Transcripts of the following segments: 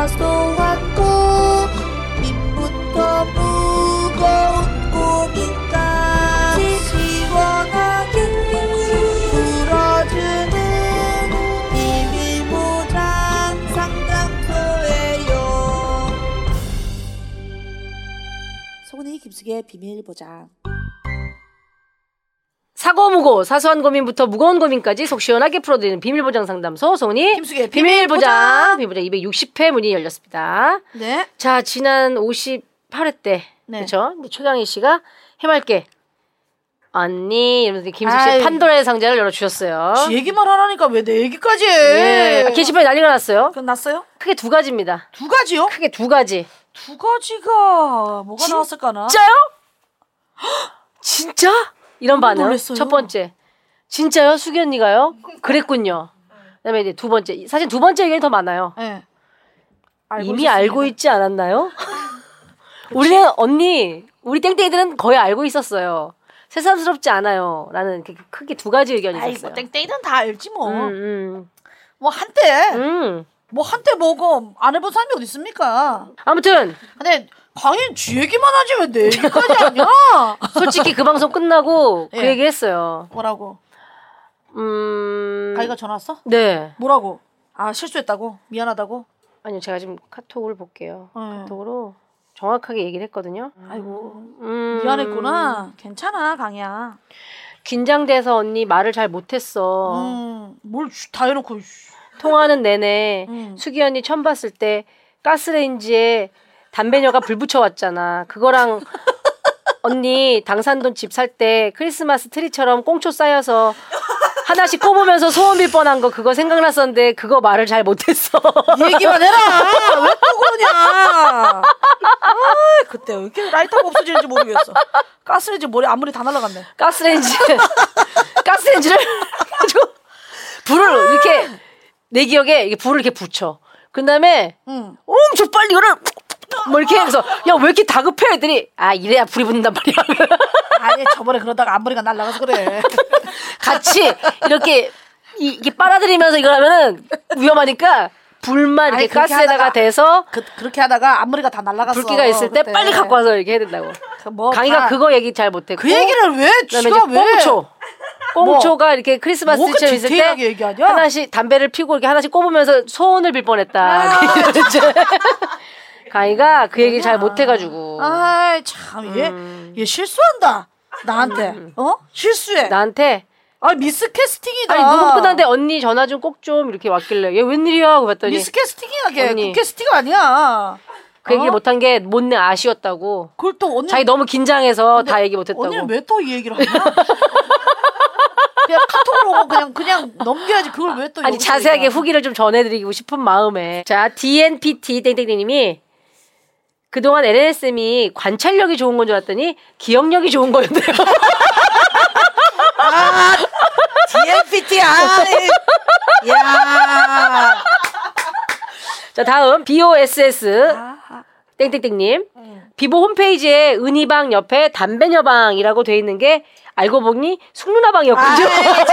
사소한 고민부터 무거운 고민까지 시원하게 풀어주는 비밀보장 상담소예요. 송은이 김숙의 비밀보장. 사고무고 사소한 고민부터 무거운 고민까지 속 시원하게 풀어드리는 비밀보장 상담소 송은이 김숙의 비밀보장 260회 문이 열렸습니다. 네. 자, 지난 58회 때 그렇죠? 최강희 씨가 해맑게 언니 이러면서 김숙 씨의 판도라의 상자를 열어주셨어요. 지 얘기만 하라니까 왜 내 얘기까지 해? 네. 게시판에 난리가 났어요. 그럼 났어요? 크게 두 가지입니다. 두 가지요? 크게 두 가지. 두 가지가 뭐가 나왔을까나? 진짜요? 진짜? 이런 반응. 놀랐어요. 첫 번째. 진짜요? 수기 언니가요? 그랬군요. 그다음에 이제 두 번째. 사실 두 번째 의견이 더 많아요. 네. 이미 알고 있지 않았나요? 우리는 언니, 우리 땡땡이들은 거의 알고 있었어요. 새삼스럽지 않아요. 라는 크게 두 가지 의견이 있었어요. 땡땡이는 다 알지 뭐. 뭐 한때 뭐고 안 해본 사람이 어디 있습니까? 아무튼 근데 강인 쥐 얘기만 하지 왜 내 얘기까지 하냐? 솔직히 그 방송 끝나고 그 예. 얘기 했어요. 뭐라고? 가희가 전화 왔어? 네. 뭐라고? 아 실수했다고? 미안하다고? 아니요, 제가 지금 카톡을 볼게요. 카톡으로 정확하게 얘기를 했거든요. 아이고 미안했구나. 괜찮아 강이야. 긴장돼서 언니 말을 잘 못했어. 뭘 다 해놓고. 통화하는 내내 수기 언니 처음 봤을 때 가스레인지에 담배녀가 불 붙여왔잖아. 그거랑 언니 당산돈 집 살 때 크리스마스 트리처럼 꽁초 쌓여서 하나씩 꼽으면서 소원 빌 뻔한 거 그거 생각났었는데 그거 말을 잘 못했어. 얘기만 해라. 왜 또 그러냐. 그때 왜 이렇게 라이터가 없어지는지 모르겠어. 가스레인지 머리 앞머리 다 날아갔네. 가스레인지를 가지고 불을 이렇게 내 기억에 이게 불을 이렇게 붙여. 그 다음에 엄청 빨리 이거를 뭐 이렇게 해서 야 왜 이렇게 다급해 애들이 이래야 불이 붙는단 말이야. 아니 저번에 그러다가 앞머리가 날아가서 그래. 같이 이렇게 이게 빨아들이면서 이걸 하면은 위험하니까 불만 이렇게 가스에다가 대서 그렇게 하다가 앞머리가 다 날아갔어. 불기가 있을 때 빨리 갖고 와서 이렇게 해야 된다고. 강희가 그거 얘기 잘 못했고 그 얘기를 왜 지가 왜 꽁초가 이렇게 크리스마스 트리처럼 있을 때 얘기하냐? 하나씩 담배를 피고 이렇게 하나씩 꼽으면서 소원을 빌 뻔했다. 가희가 그 얘기 잘 못해가지고. 참 얘 실수한다. 나한테 실수해. 나한테. 미스 캐스팅이다. 아니 녹음 끝났는데 언니 전화 좀 꼭 좀 이렇게 왔길래 얘 웬일이야 하고 봤더니 미스 캐스팅이야 걔. 캐스팅 아니야. 그 얘기를 못한 게 못내 아쉬웠다고. 그걸 또 언니 자기 너무 긴장해서 다 얘기 못했다고. 언니는 왜 또 이 얘기를 하냐? 그냥 카톡으로 그냥 넘겨야지. 그걸 왜 또 아니 자세하게 후기를 좀 전해드리고 싶은 마음에. 자 DNPT 땡땡땡님이 그동안 LNSM이 관찰력이 좋은 건 줄 알았더니 기억력이 좋은 거였네요. DNPT야. 야. 자 다음 BOSS 땡땡땡님 비보 홈페이지에 은희방 옆에 담배녀방이라고 돼 있는 게 알고 보니 숙누나방이었군요.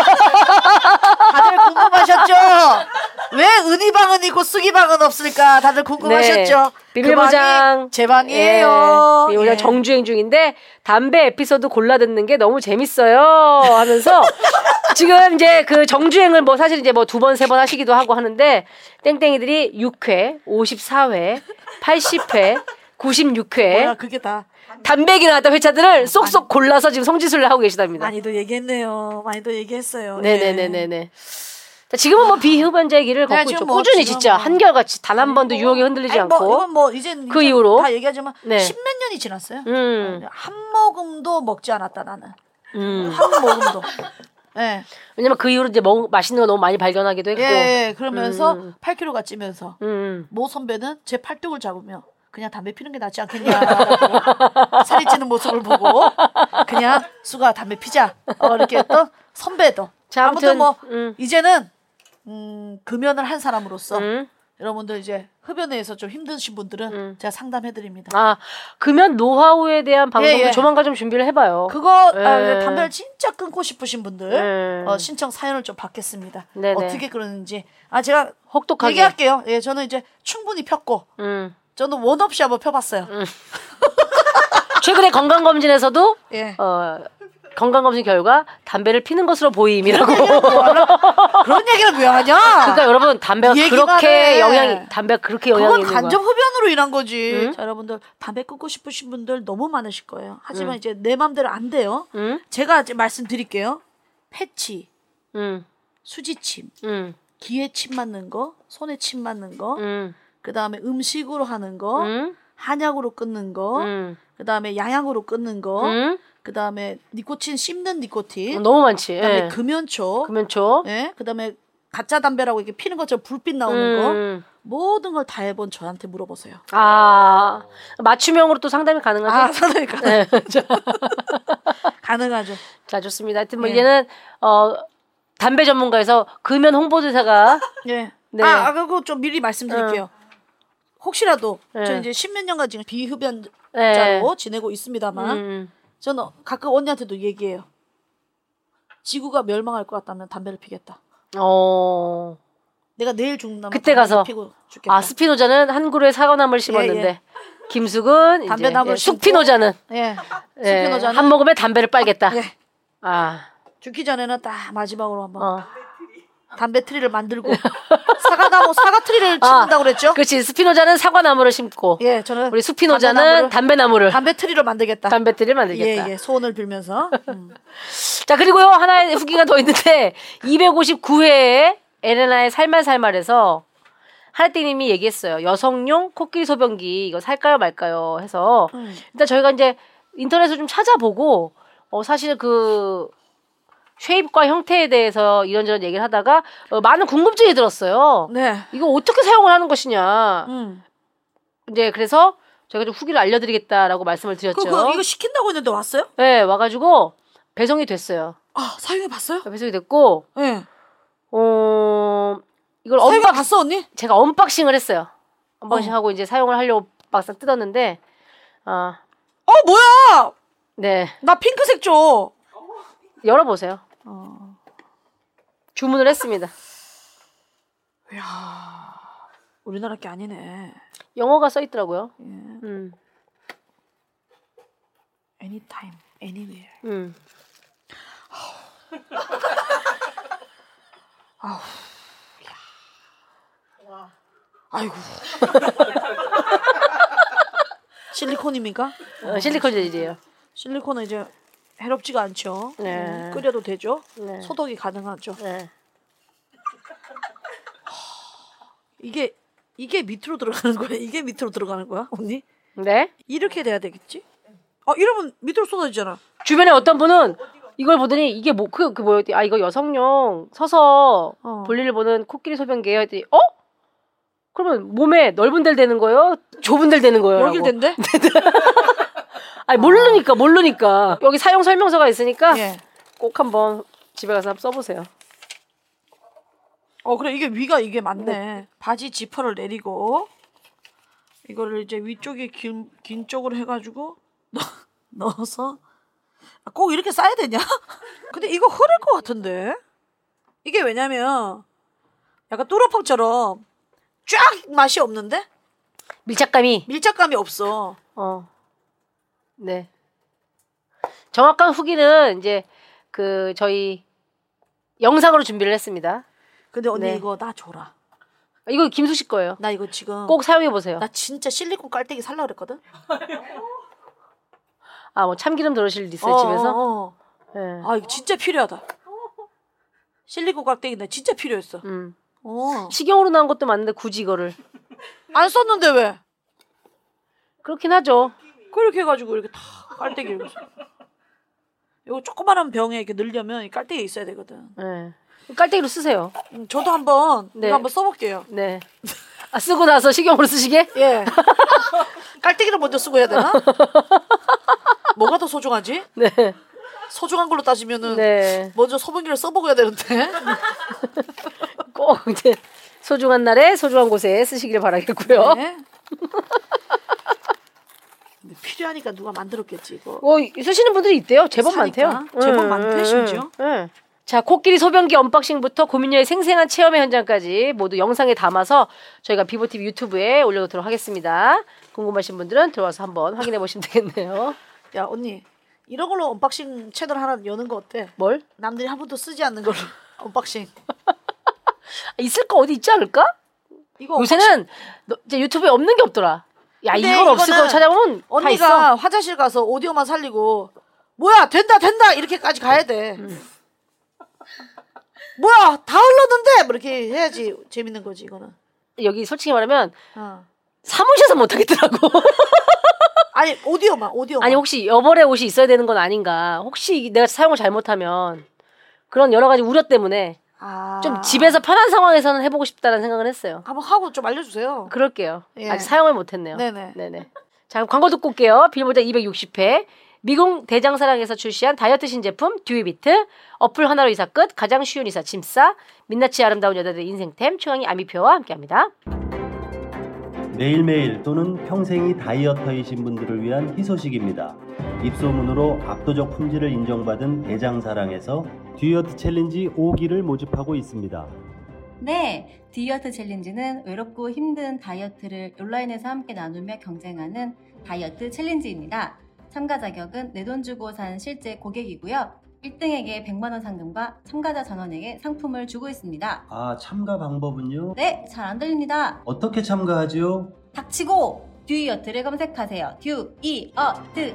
다들 궁금하셨죠? 왜 은희방은 있고 수기방은 없을까? 다들 궁금하셨죠? 네. 비밀보장 제 방이에요. 네. 비밀보장 정주행 중인데 담배 에피소드 골라 듣는 게 너무 재밌어요 하면서 지금 이제 그 정주행을 뭐 사실 이제 뭐 2번, 3번 하시기도 하고 하는데 땡땡이들이 6회, 54회, 80회, 96회 뭐야 그게 다 담배기 나왔던 회차들을 쏙쏙 골라서 지금 성지순례 하고 계시답니다. 많이도 얘기했네요. 많이도 얘기했어요. 네네네네네. 자, 지금은 뭐 비흡연자의 길을 걷고 있죠. 꾸준히 진짜 한결같이 단 한 번도 유혹에 흔들리지 않고. 이건 뭐 이젠 그 이후로 다 얘기하지만 10몇 년이 지났어요. 한 모금도 먹지 않았다 나는. 한 모금도. 네. 왜냐면 그 이후로 이제 맛있는 거 너무 많이 발견하기도 했고. 예, 그러면서 8kg가 찌면서 모 선배는 제 팔뚝을 잡으며 그냥 담배 피는 게 낫지 않겠냐. 살이 찌는 모습을 보고 그냥 수가 담배 피자. 이렇게 했던 선배도. 자, 아무튼 뭐 이제는 금연을 한 사람으로서 여러분들 이제 흡연에서 좀 힘드신 분들은 제가 상담해드립니다. 아, 금연 노하우에 대한 방송도 조만간 좀 준비를 해봐요. 그거 담배를 진짜 끊고 싶으신 분들 신청 사연을 좀 받겠습니다. 네네. 어떻게 그러는지 제가 혹독하게 얘기할게요. 예, 저는 이제 충분히 폈고 저는 원 없이 한번 펴봤어요. 최근에 건강검진에서도 예. 건강검진 결과 담배를 피는 것으로 보임이라고. 그런 얘기를 왜 하냐? 그러니까 여러분 담배가 그렇게 영향이 그건 있는 거야. 간접 흡연으로 인한 거지. 자, 여러분들 담배 끊고 싶으신 분들 너무 많으실 거예요. 하지만 이제 내 맘대로 안 돼요. 제가 이제 말씀드릴게요. 패치, 수지침, 귀에 침 맞는 거, 손에 침 맞는 거, 그 다음에 음식으로 하는 거, 한약으로 끊는 거, 그 다음에 양약으로 끊는 거. 그 다음에 니코틴 씹는 니코틴 너무 많지. 그 다음에 금연초, 예, 그 다음에 가짜 담배라고 이렇게 피는 것처럼 불빛 나오는 거 모든 걸 다 해본 저한테 물어보세요. 맞춤형으로 또 상담이 가능하죠? 상담이 가능하죠. 가능하죠. 자, 좋습니다. 하여튼 이제는 담배 전문가에서 금연 홍보대사가 네. 그거 좀 미리 말씀드릴게요. 혹시라도 저 이제 10몇 년간 지금 비흡연자로 지내고 있습니다만 저는 가끔 언니한테도 얘기해요. 지구가 멸망할 것 같다면 담배를 피겠다. 내가 내일 죽는다면 그때 가서 피고 죽겠다. 스피노자는 한 그루의 사과나무를 심었는데 김숙은 담배나무를 숙피노자는 숙피노자는 한 모금에 담배를 빨겠다. 죽기 전에는 딱 마지막으로 한번 담배 트리를 만들고 사과 트리를 심는다고 그랬죠? 그렇지. 스피노자는 사과나무를 심고 저는 우리 숙피노자는 담배 트리를 만들겠다. 담배 트리를 만들겠다. 소원을 빌면서. 자, 그리고요. 하나의 후기가 더 있는데 259회에 에레나의 살말살말에서 하나띵님이 얘기했어요. 여성용 코끼리 소변기 이거 살까요 말까요 해서 일단 저희가 이제 인터넷을 좀 찾아보고 사실 그 쉐입과 형태에 대해서 이런저런 얘기를 하다가 많은 궁금증이 들었어요. 네. 이거 어떻게 사용을 하는 것이냐. 이제 그래서 저희가 좀 후기를 알려드리겠다라고 말씀을 드렸죠. 이거 시킨다고 했는데 왔어요? 네, 와가지고 배송이 됐어요. 사용해봤어요? 배송이 됐고, 네. 이걸 사용해봤어 언니? 제가 언박싱을 했어요. 언박싱하고 이제 사용을 하려고 막상 뜯었는데, 뭐야? 네. 나 핑크색 줘. 열어보세요. 주문을 했습니다. 이야, 우리나라 게 아니네. 영어가 써있더라고요. Anytime, anywhere. 아이고. 실리콘입니까? 실리콘 재질이에요. 실리콘은 이제 해롭지가 않죠. 네. 끓여도 되죠. 네. 소독이 가능하죠. 네. 이게 밑으로 들어가는 거야? 이게 밑으로 들어가는 거야, 언니? 네? 이렇게 돼야 되겠지? 이러면 밑으로 쏟아지잖아. 주변에 어떤 분은 이걸 보더니 이게 뭐였지? 이거 여성용 서서 볼일을 보는 코끼리 소변기예요. 했더니 그러면 몸에 넓은 데를 대는 거예요? 좁은 데를 대는 거예요? 여길 된대? 모르니까. 여기 사용 설명서가 있으니까 꼭 한번 집에 가서 한번 써보세요. 그래, 위가 이게 맞네. 바지 지퍼를 내리고, 이거를 이제 위쪽에 긴 쪽으로 해가지고, 넣어서, 꼭 이렇게 싸야 되냐? 근데 이거 흐를 것 같은데? 이게 왜냐면, 약간 뚜러팝처럼 쫙 맛이 없는데? 밀착감이 없어. 네. 정확한 후기는 이제 저희 영상으로 준비를 했습니다. 근데 언니 이거 나 줘라. 이거 김숙 씨 거예요. 나 이거 지금 꼭 사용해 보세요. 나 진짜 실리콘 깔때기 살라 그랬거든. 뭐 참기름 들어오실 일 있어요 집에서? 네. 이거 진짜 필요하다. 실리콘 깔때기 나 진짜 필요했어. 식용으로 나온 것도 맞는데 굳이 이거를 안 썼는데 왜? 그렇긴 하죠. 그렇게 해가지고 이렇게 다 깔때기 이거 조그마한 병에 이렇게 넣으려면 이 깔때기 있어야 되거든. 네. 깔때기로 쓰세요. 저도 한번 이거 한번 써볼게요. 네. 쓰고 나서 식용으로 쓰시게? 예. 깔때기를 먼저 쓰고 해야 되나? 뭐가 더 소중하지? 네. 소중한 걸로 따지면은 먼저 소변기를 써보고 해야 되는데. 꼭 이제 소중한 날에 소중한 곳에 쓰시길 바라겠고요. 네. 필요하니까 누가 만들었겠지 이거. 쓰시는 분들이 있대요. 제법 사니까. 많대요. 제법 많대 심지어. 자, 코끼리 소변기 언박싱부터 고민녀의 생생한 체험의 현장까지 모두 영상에 담아서 저희가 비보TV 유튜브에 올려놓도록 하겠습니다. 궁금하신 분들은 들어와서 한번 확인해 보시면 되겠네요. 야 언니 이런 걸로 언박싱 채널 하나 여는 거 어때? 뭘? 남들이 한 번도 쓰지 않는 걸로 언박싱. 있을 거 어디 있지 않을까? 이거 요새는 이제 유튜브에 없는 게 없더라. 야 이건 없을 거 찾아보면 언니가 다 있어. 화장실 가서 오디오만 살리고 뭐야 된다 이렇게까지 가야 돼. 뭐야 다 흘렀는데 뭐 이렇게 해야지 재밌는 거지 이거는. 여기 솔직히 말하면 사무실에서 못 하겠더라고. 아니 오디오만. 아니 혹시 여벌의 옷이 있어야 되는 건 아닌가? 혹시 내가 사용을 잘못하면 그런 여러 가지 우려 때문에 좀 집에서 편한 상황에서는 해보고 싶다는 생각을 했어요. 한번 하고 좀 알려주세요. 그럴게요. 예. 아직 사용을 못했네요. 네네. 자, 광고 듣고 올게요. 빌보드 260회 미궁 대장사랑에서 출시한 다이어트 신제품 듀이비트, 어플 하나로 이사 끝, 가장 쉬운 이사 짐싸, 민낯이 아름다운 여자들의 인생템 최강희 아미표와 함께합니다. 매일매일 또는 평생이 다이어터이신 분들을 위한 희소식입니다. 입소문으로 압도적 품질을 인정받은 대장사랑에서 듀이어트 챌린지 5기를 모집하고 있습니다. 네, 듀이어트 챌린지는 외롭고 힘든 다이어트를 온라인에서 함께 나누며 경쟁하는 다이어트 챌린지입니다. 참가 자격은 내 돈 주고 산 실제 고객이고요. 1등에게 100만 원 상금과 참가자 전원에게 상품을 주고 있습니다. 참가 방법은요? 네, 잘 안 들립니다. 어떻게 참가하지요? 닥치고 듀이어트를 검색하세요. 듀이어트.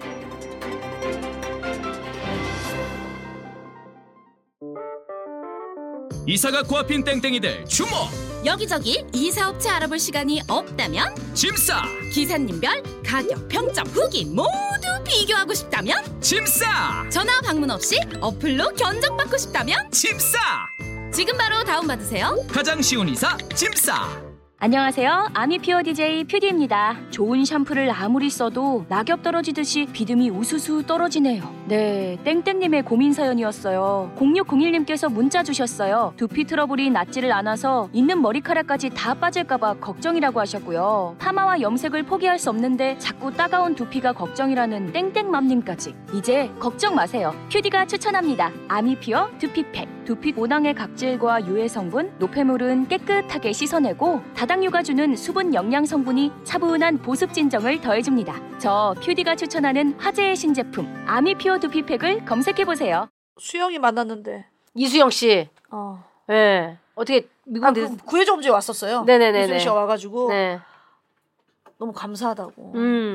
이사가 코앞인 땡땡이들 주목! 여기저기 이사업체 알아볼 시간이 없다면 짐싸! 기사님별 가격, 평점, 후기 모두 비교하고 싶다면 짐싸! 전화 방문 없이 어플로 견적받고 싶다면 짐싸! 지금 바로 다운받으세요. 가장 쉬운 이사 짐싸! 안녕하세요. 아미퓨어 DJ 퓨디입니다. 좋은 샴푸를 아무리 써도 낙엽 떨어지듯이 비듬이 우수수 떨어지네요. 네, 땡땡님의 고민 사연이었어요. 0601님께서 문자 주셨어요. 두피 트러블이 낫지를 않아서 있는 머리카락까지 다 빠질까봐 걱정이라고 하셨고요. 파마와 염색을 포기할 수 없는데 자꾸 따가운 두피가 걱정이라는 땡땡맘님까지. 이제 걱정 마세요. 퓨디가 추천합니다. 아미퓨어 두피팩. 두피 모낭의 각질과 유해 성분, 노폐물은 깨끗하게 씻어내고 다당류가 주는 수분 영양 성분이 차분한 보습 진정을 더해줍니다. 저 퓨디가 추천하는 화제의 신제품 아미퓨어 두피팩을 검색해보세요. 수영이 만났는데. 이수영 씨. 네. 어떻게 미국 구해좀지에 왔었어요. 네네네. 이수영 씨가 와가지고 네. 너무 감사하다고.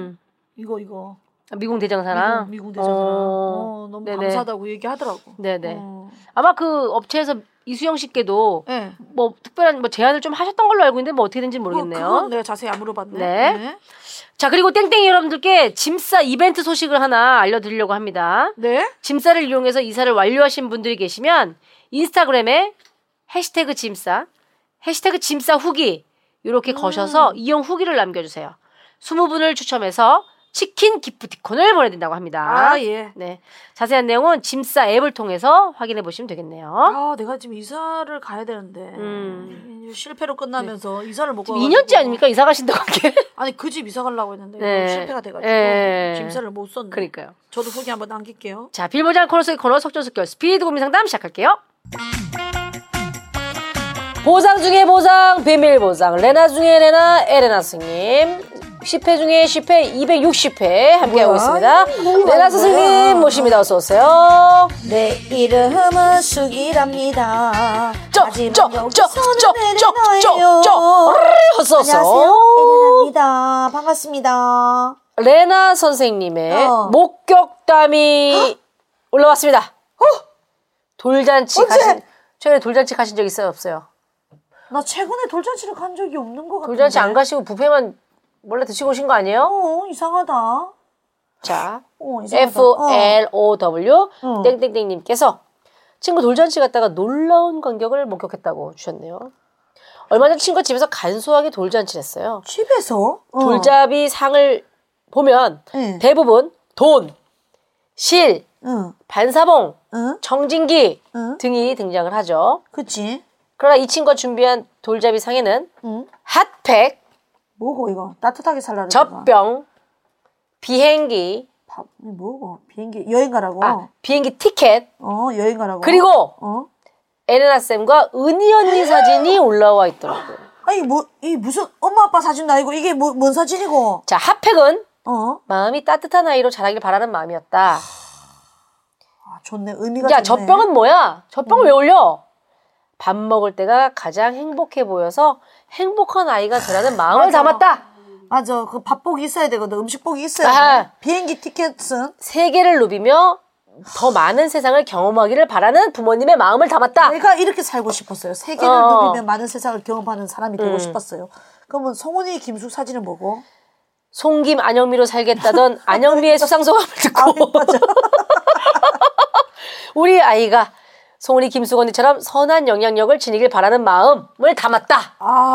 이거. 미궁 대장사랑. 미궁 대장사랑. 너무 네네. 감사하다고 얘기하더라고. 네네. 아마 그 업체에서 이수영 씨께도 네. 뭐 특별한 뭐 제안을 좀 하셨던 걸로 알고 있는데 뭐 어떻게 된지 모르겠네요. 그건 내가 자세히 안 물어봤네. 네. 자, 그리고 땡땡이 여러분들께 짐싸 이벤트 소식을 하나 알려드리려고 합니다. 네. 짐싸를 이용해서 이사를 완료하신 분들이 계시면 인스타그램에 해시태그 짐싸 후기 이렇게 거셔서 이용 후기를 남겨주세요. 20분을 추첨해서 치킨 기프티콘을 보내드린다고 합니다. 예. 네. 자세한 내용은 짐싸 앱을 통해서 확인해 보시면 되겠네요. 내가 지금 이사를 가야 되는데 실패로 끝나면서 이사를 못 가고 2년째 아닙니까? 이사 가신다고 하게? 아니 그 집 이사 가려고 했는데 네. 실패가 돼가지고 짐싸를 못 썼네. 그러니까요. 저도 후기 한번 남길게요. 자, 빌보장 코너 속의 코너 석전석결 스피드 고민 상담 시작할게요. 보상 중에 보상, 비밀 보상. 레나 중에 레나, 에레나 스님. 10회 중에 10회, 260회 함께하고 있습니다. 레나 스승님 모십니다. 어서 오세요. 내 이름은 수기랍니다. 어서 안녕하세요. 에레나입니다. 반갑습니다. 레나 선생님의 목격담이 올라왔습니다. 돌잔치 최근에 돌잔치 가신 적 있어요, 없어요? 나 최근에 돌잔치를 간 적이 없는 것 같은데. 돌잔치 안 가시고 뷔페만 몰래 드시고 오신 거 아니에요? 이상하다. 자, 이상하다. FLOW 땡땡땡님께서 친구 돌잔치 갔다가 놀라운 광경을 목격했다고 주셨네요. 얼마 전 친구 집에서 간소하게 돌잔치를 했어요. 집에서? 돌잡이 상을 보면 대부분 돈, 실, 반사봉, 청진기 등이 등장을 하죠. 그치. 그러나 이 친구가 준비한 돌잡이 상에는 핫팩, 뭐고 이거? 따뜻하게 살라는 젖병, 비행기, 뭐고? 비행기 여행 가라고? 비행기 티켓, 여행 가라고? 그리고 에레나쌤과 은희 언니 사진이 올라와 있더라고요. 아니 이 무슨 엄마 아빠 사진도 아니고 이게 뭔 사진이고? 자, 핫팩은 마음이 따뜻한 아이로 자라길 바라는 마음이었다. 좋네. 의미가 야, 좋네. 젖병은 뭐야? 젖병을 왜 올려? 밥 먹을 때가 가장 행복해 보여서 행복한 아이가 되라는 마음을 담았다. 맞아. 그 밥복이 있어야 되거든. 음식복이 있어야 돼. 비행기 티켓은 세계를 누비며 더 많은 세상을 경험하기를 바라는 부모님의 마음을 담았다. 내가 이렇게 살고 싶었어요. 세계를 누비며 많은 세상을 경험하는 사람이 되고 싶었어요. 그러면 송은이 김숙 사진은 뭐고? 송김 안영미로 살겠다던 안영미의 수상소감을 듣고 맞아. 우리 아이가 송은이 김숙 언니처럼 선한 영향력을 지니길 바라는 마음을 담았다.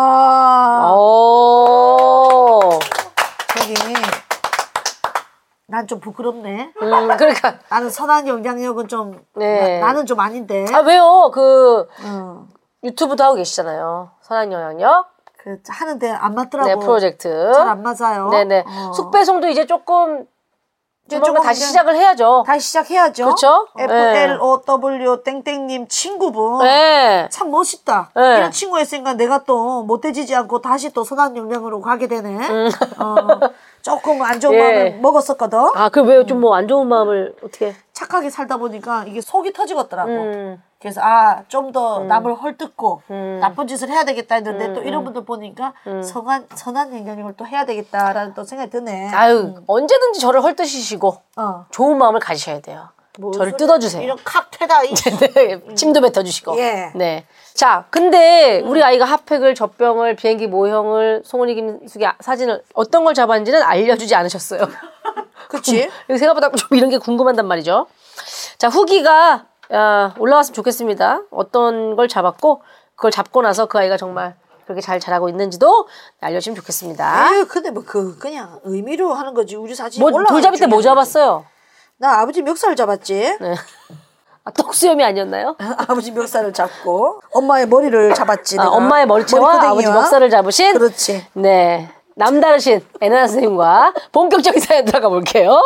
저기 난 좀 부끄럽네. 그러니까 나는 선한 영향력은 좀 나는 좀 아닌데. 왜요? 유튜브도 하고 계시잖아요. 선한 영향력. 하는데 안 맞더라고. 네, 프로젝트. 잘 안 맞아요. 네네. 숙배송도 이제 조금 다시 시작을 해야죠. 다시 시작해야죠. 그렇죠? FLOW 땡땡님 친구분. 네. 참 멋있다. 네. 이런 친구가 있으니까 내가 또 못해지지 않고 다시 또 선한 영향으로 가게 되네. 조금 안 좋은 마음을 먹었었거든. 그럼 왜 좀 안 좋은 마음을 어떻게? 착하게 살다 보니까 이게 속이 터지겠더라고. 그래서 좀 더 남을 헐뜯고 나쁜 짓을 해야 되겠다 했는데 또 이런 분들 보니까 선한 영향력을 또 해야 되겠다라는 또 생각이 드네. 언제든지 저를 헐뜯으시고 좋은 마음을 가지셔야 돼요. 저를 뜯어주세요. 이런 칵테다. 네, 침도 뱉어주시고. 예. 네. 자, 근데 우리 아이가 핫팩을, 젖병을, 비행기 모형을, 송은이 김숙이 사진을 어떤 걸 잡았는지는 알려주지 않으셨어요. 그치? 생각보다 좀 이런 게 궁금한단 말이죠. 자, 후기가 올라왔으면 좋겠습니다. 어떤 걸 잡았고 그걸 잡고 나서 그 아이가 정말 그렇게 잘 자라고 있는지도 알려주시면 좋겠습니다. 근데 그냥 의미로 하는 거지. 우리 사진 돌잡이 때 뭐 잡았어요? 나 아버지 멱살을 잡았지. 네. 턱수염이 아니었나요? 아버지 멱살을 잡고 엄마의 머리를 잡았지. 내가. 엄마의 머리채와 아버지 멱살을 잡으신. 그렇지. 네, 남다르신 에레나 선생님과 본격적인 사연 들어가 볼게요.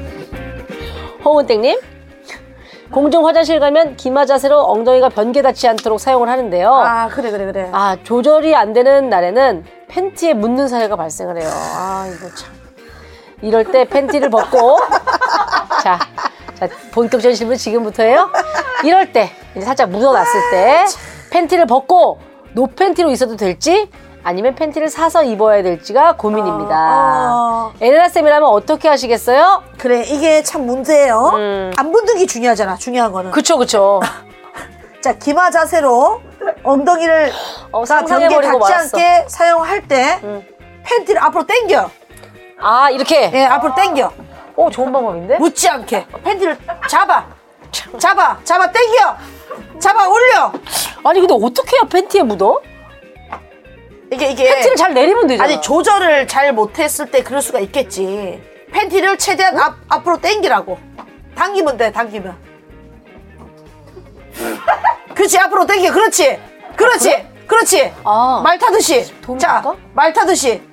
홍은땡님, 공중 화장실 가면 기마 자세로 엉덩이가 변개 닿지 않도록 사용을 하는데요. 그래. 조절이 안 되는 날에는 팬티에 묻는 사례가 발생을 해요. 이거 참. 이럴 때 팬티를 벗고 자 본격적인 질문 지금부터예요. 이럴 때 이제 살짝 묻어놨을 때 팬티를 벗고 노팬티로 있어도 될지 아니면 팬티를 사서 입어야 될지가 고민입니다. 에레나쌤이라면 어떻게 하시겠어요? 그래, 이게 참 문제예요. 안 묻는 게 중요하잖아. 중요한 거는. 그쵸. 자, 기마 자세로 엉덩이를 상상해버리고 닿지 말았어. 않게 사용할 때 팬티를 앞으로 당겨. 이렇게? 예, 앞으로 당겨. 좋은 방법인데? 묻지 않게. 팬티를 잡아, 당겨. 잡아, 올려. 아니, 근데 어떻게 해야 팬티에 묻어? 이게 팬티를 잘 내리면 되잖아. 아니, 조절을 잘 못했을 때 그럴 수가 있겠지. 팬티를 최대한 앞으로 당기라고. 당기면 돼, 당기면. 그렇지, 앞으로 당겨. 그렇지. 말 타듯이. 자, 말 타듯이.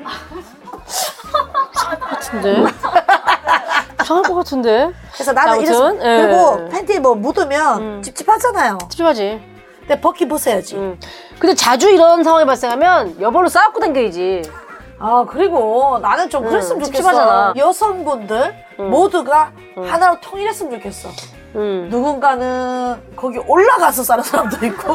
이상할 것 같은데. 그래서 나는 이래서 그리고 팬티에 뭐 묻으면 찝찝하잖아요. 찝찝하지. 근데 벗긴 벗어야지. 근데 자주 이런 상황이 발생하면 여벌로 싸갖고 당겨야지. 그리고 나는 좀 그랬으면 좋겠어. 찝찝하잖아. 여성분들 모두가 하나로 통일했으면 좋겠어. 누군가는 거기 올라가서 싸는 사람도 있고.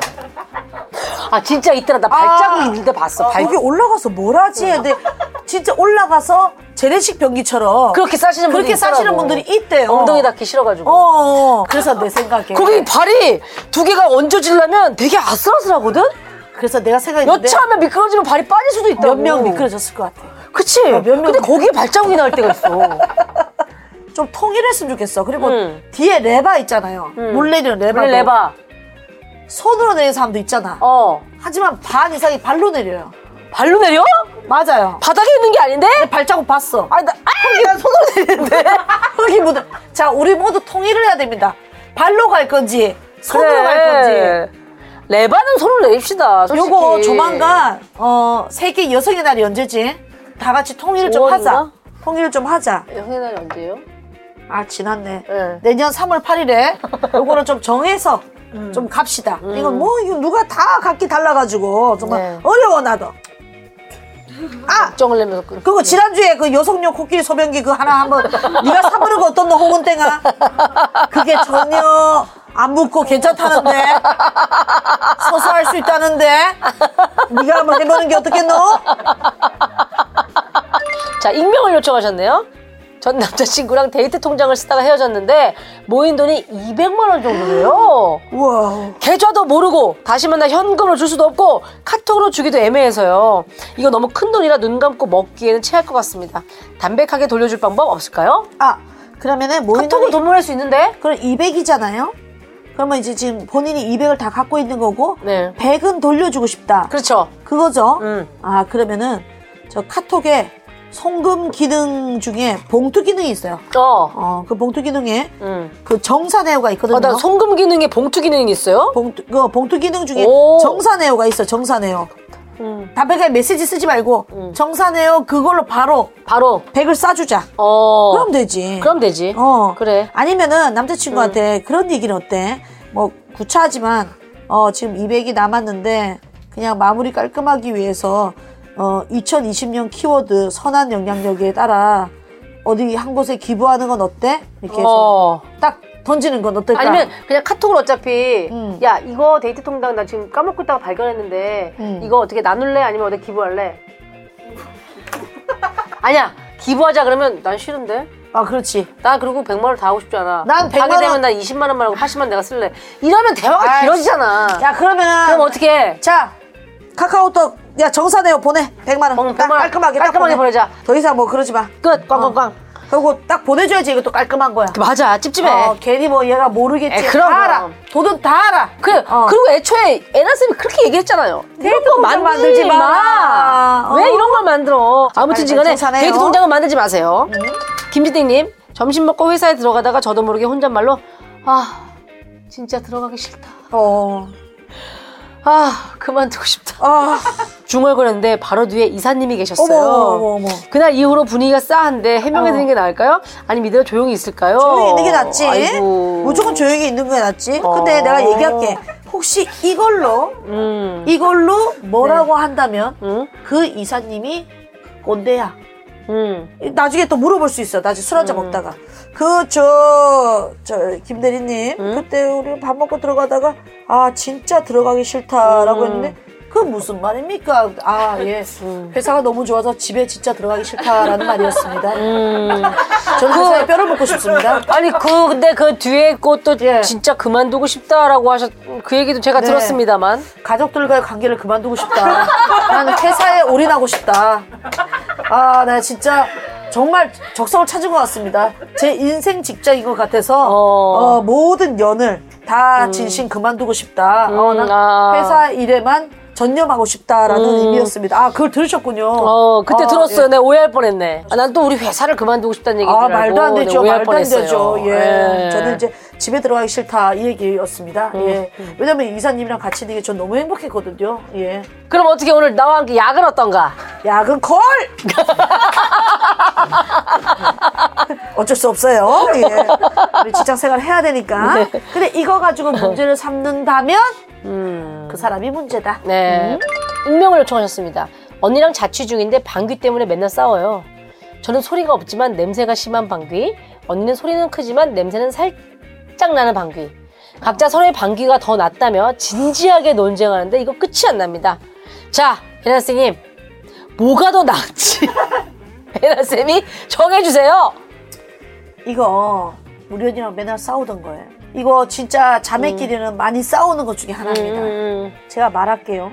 진짜 있더라. 나 발자국 있는데 봤어. 거기 올라가서 뭘 하지? 근데 진짜 올라가서 재래식 변기처럼 그렇게 싸시는 분들이 있대요. 엉덩이 닿기 싫어가지고. 그래서 내 생각에 거기 발이 두 개가 얹어지려면 되게 아슬아슬하거든? 그래서 내가 생각했는데 여차하면 미끄러지면 발이 빠질 수도 있다고. 몇 명 미끄러졌을 것 같아. 그치? 근데 거기에 발자국이 나올 때가 있어. 좀 통일했으면 좋겠어. 그리고 뒤에 레바 있잖아요. 물 내리는 레바. 손으로 내리는 사람도 있잖아. 하지만 반 이상이 발로 내려요. 발로 내려? 맞아요. 바닥에 있는 게 아닌데? 내 발자국 봤어. 난 손으로 내리는데. 흙이 묻어. 자, 우리 모두 통일을 해야 됩니다. 발로 갈 건지 손으로 갈 건지. 레바는 손을 내립시다. 솔직히. 요거 조만간 세계 여성의 날이 언제지? 다 같이 통일을 좀 5월인가? 하자. 통일을 좀 하자. 여성의 날이 언제예요? 아 지났네. 네. 내년 3월 8일에 요거를 좀 정해서 좀 갑시다. 이거 이거 누가 다 각기 달라가지고 정말 네. 어려워 나도. 걱정을 내면서 그거 지난주에 그 여성용 코끼리 소변기 그거 하나 한번 네가 사보는 거 어떤 너 호근땡아? 그게 전혀 안 묻고 괜찮다는데 서서할 수 있다는데 네가 한번 해보는 게 어떻겠노? 자, 익명을 요청하셨네요. 전 남자친구랑 데이트 통장을 쓰다가 헤어졌는데 모인 돈이 200만 원 정도래요. 우와. 계좌도 모르고 다시 만나 현금으로 줄 수도 없고 카톡으로 주기도 애매해서요. 이거 너무 큰 돈이라 눈 감고 먹기에는 체할 것 같습니다. 담백하게 돌려줄 방법 없을까요? 아 그러면은 모인 카톡으로 돈이 돈 보낼 수 있는데? 그럼 200이잖아요. 그러면 이제 지금 본인이 200을 다 갖고 있는 거고 네. 100은 돌려주고 싶다. 그렇죠. 그거죠. 아 그러면은 저 카톡에 송금 기능 중에 봉투 기능이 있어요. 그 봉투 기능에 그 정산해오가 있거든요. 나 송금 기능에 봉투 기능이 있어요? 봉투 기능 중에 오. 정산해오가 있어. 정산해오. 담백하게 메시지 쓰지 말고 정산해오 그걸로 바로 100을 쏴주자. 그럼 되지. 그럼 되지. 그래. 아니면은 남자친구한테 그런 얘기는 어때? 뭐 구차하지만 지금 200이 남았는데 그냥 마무리 깔끔하기 위해서 2020년 키워드 선한 영향력에 따라 어디 한 곳에 기부하는 건 어때? 이렇게 해서 딱 던지는 건 어떨까? 아니면 그냥 카톡으로 어차피 야 이거 데이트 통장 나 지금 까먹고 있다가 발견했는데 이거 어떻게 나눌래? 아니면 어디 기부할래? 아니야 기부하자 그러면 난 싫은데. 아 그렇지. 나 그리고 100만 원 다 하고 싶지 않아. 난 100만 하게 되면 난 20만 원만 하고 80만 원 내가 쓸래. 이러면 대화가 길어지잖아. 야 그러면은 그럼 어떻게 해? 자 카카오톡 야 정산해요 보내 100만 원. 딱 깔끔하게 보내자. 더 이상 뭐 그러지 마. 끝. 꽝꽝꽝. 그리고 딱 보내줘야지 이것도 깔끔한 거야. 맞아 찝찝해. 괜히 뭐 얘가 모르겠지. 그럼, 다 알아. 돈은 다 알아. 그래. 그리고 애초에 애나쌤이 그렇게 얘기했잖아요. 데이트 이런 거 통장 만들지 마. 왜 이런 걸 만들어? 아무튼 지간에 정산해요. 데이트 통장은 만들지 마세요. 김지땡님 점심 먹고 회사에 들어가다가 저도 모르게 혼잣말로 진짜 들어가기 싫다. 그만두고 싶다. 중얼거렸는데 바로 뒤에 이사님이 계셨어요. 어머. 그날 이후로 분위기가 싸한데 해명해드리는 게 나을까요? 아니면 이대로 조용히 있을까요? 조용히 있는 게 낫지. 아이고. 무조건 조용히 있는 게 낫지. 근데 내가 얘기할게. 혹시 이걸로 뭐라고 한다면 그 이사님이 꼰대야. 나중에 또 물어볼 수 있어. 나중에 술 한잔 먹다가. 김대리님. 그때 우리 밥 먹고 들어가다가, 진짜 들어가기 싫다라고 했는데, 그 무슨 말입니까? 회사가 너무 좋아서 집에 진짜 들어가기 싫다라는 말이었습니다. 저는 회사에 뼈를 묻고 싶습니다. 아니, 근데 그 뒤에 것도 진짜 그만두고 싶다라고 그 얘기도 제가 들었습니다만. 가족들과의 관계를 그만두고 싶다. 나는 회사에 올인하고 싶다. 나 진짜 정말 적성을 찾은 것 같습니다. 제 인생 직장인 것 같아서 모든 연을 다 진심 그만두고 싶다. 난 회사 일에만 전념하고 싶다라는 의미였습니다. 그걸 들으셨군요. 그때 들었어요. 내가 오해할 뻔했네. 난 또 우리 회사를 그만두고 싶다는 얘기 들었고. 말도 안 되죠. 말도 안 되죠. 예. 저는 이제 집에 들어가기 싫다 이 얘기였습니다. 왜냐면 이사님이랑 같이 있는 게 전 너무 행복했거든요. 그럼 어떻게 오늘 나와 함께 야근 어떤가? 야근 콜! 어쩔 수 없어요. 우리 직장 생활 해야 되니까. 근데 이거 가지고 문제를 삼는다면 그 사람이 문제다. 네. 익명을 요청하셨습니다. 언니랑 자취 중인데 방귀 때문에 맨날 싸워요. 저는 소리가 없지만 냄새가 심한 방귀. 언니는 소리는 크지만 냄새는 살짝 나는 방귀. 각자 서로의 방귀가 더 낫다며 진지하게 논쟁하는데 이거 끝이 안 납니다. 자, 배나쌤님 뭐가 더 나은지 배나쌤이 정해주세요. 이거 우리 언니랑 맨날 싸우던 거예요. 이거 진짜 자매끼리는 많이 싸우는 것 중에 하나입니다. 제가 말할게요.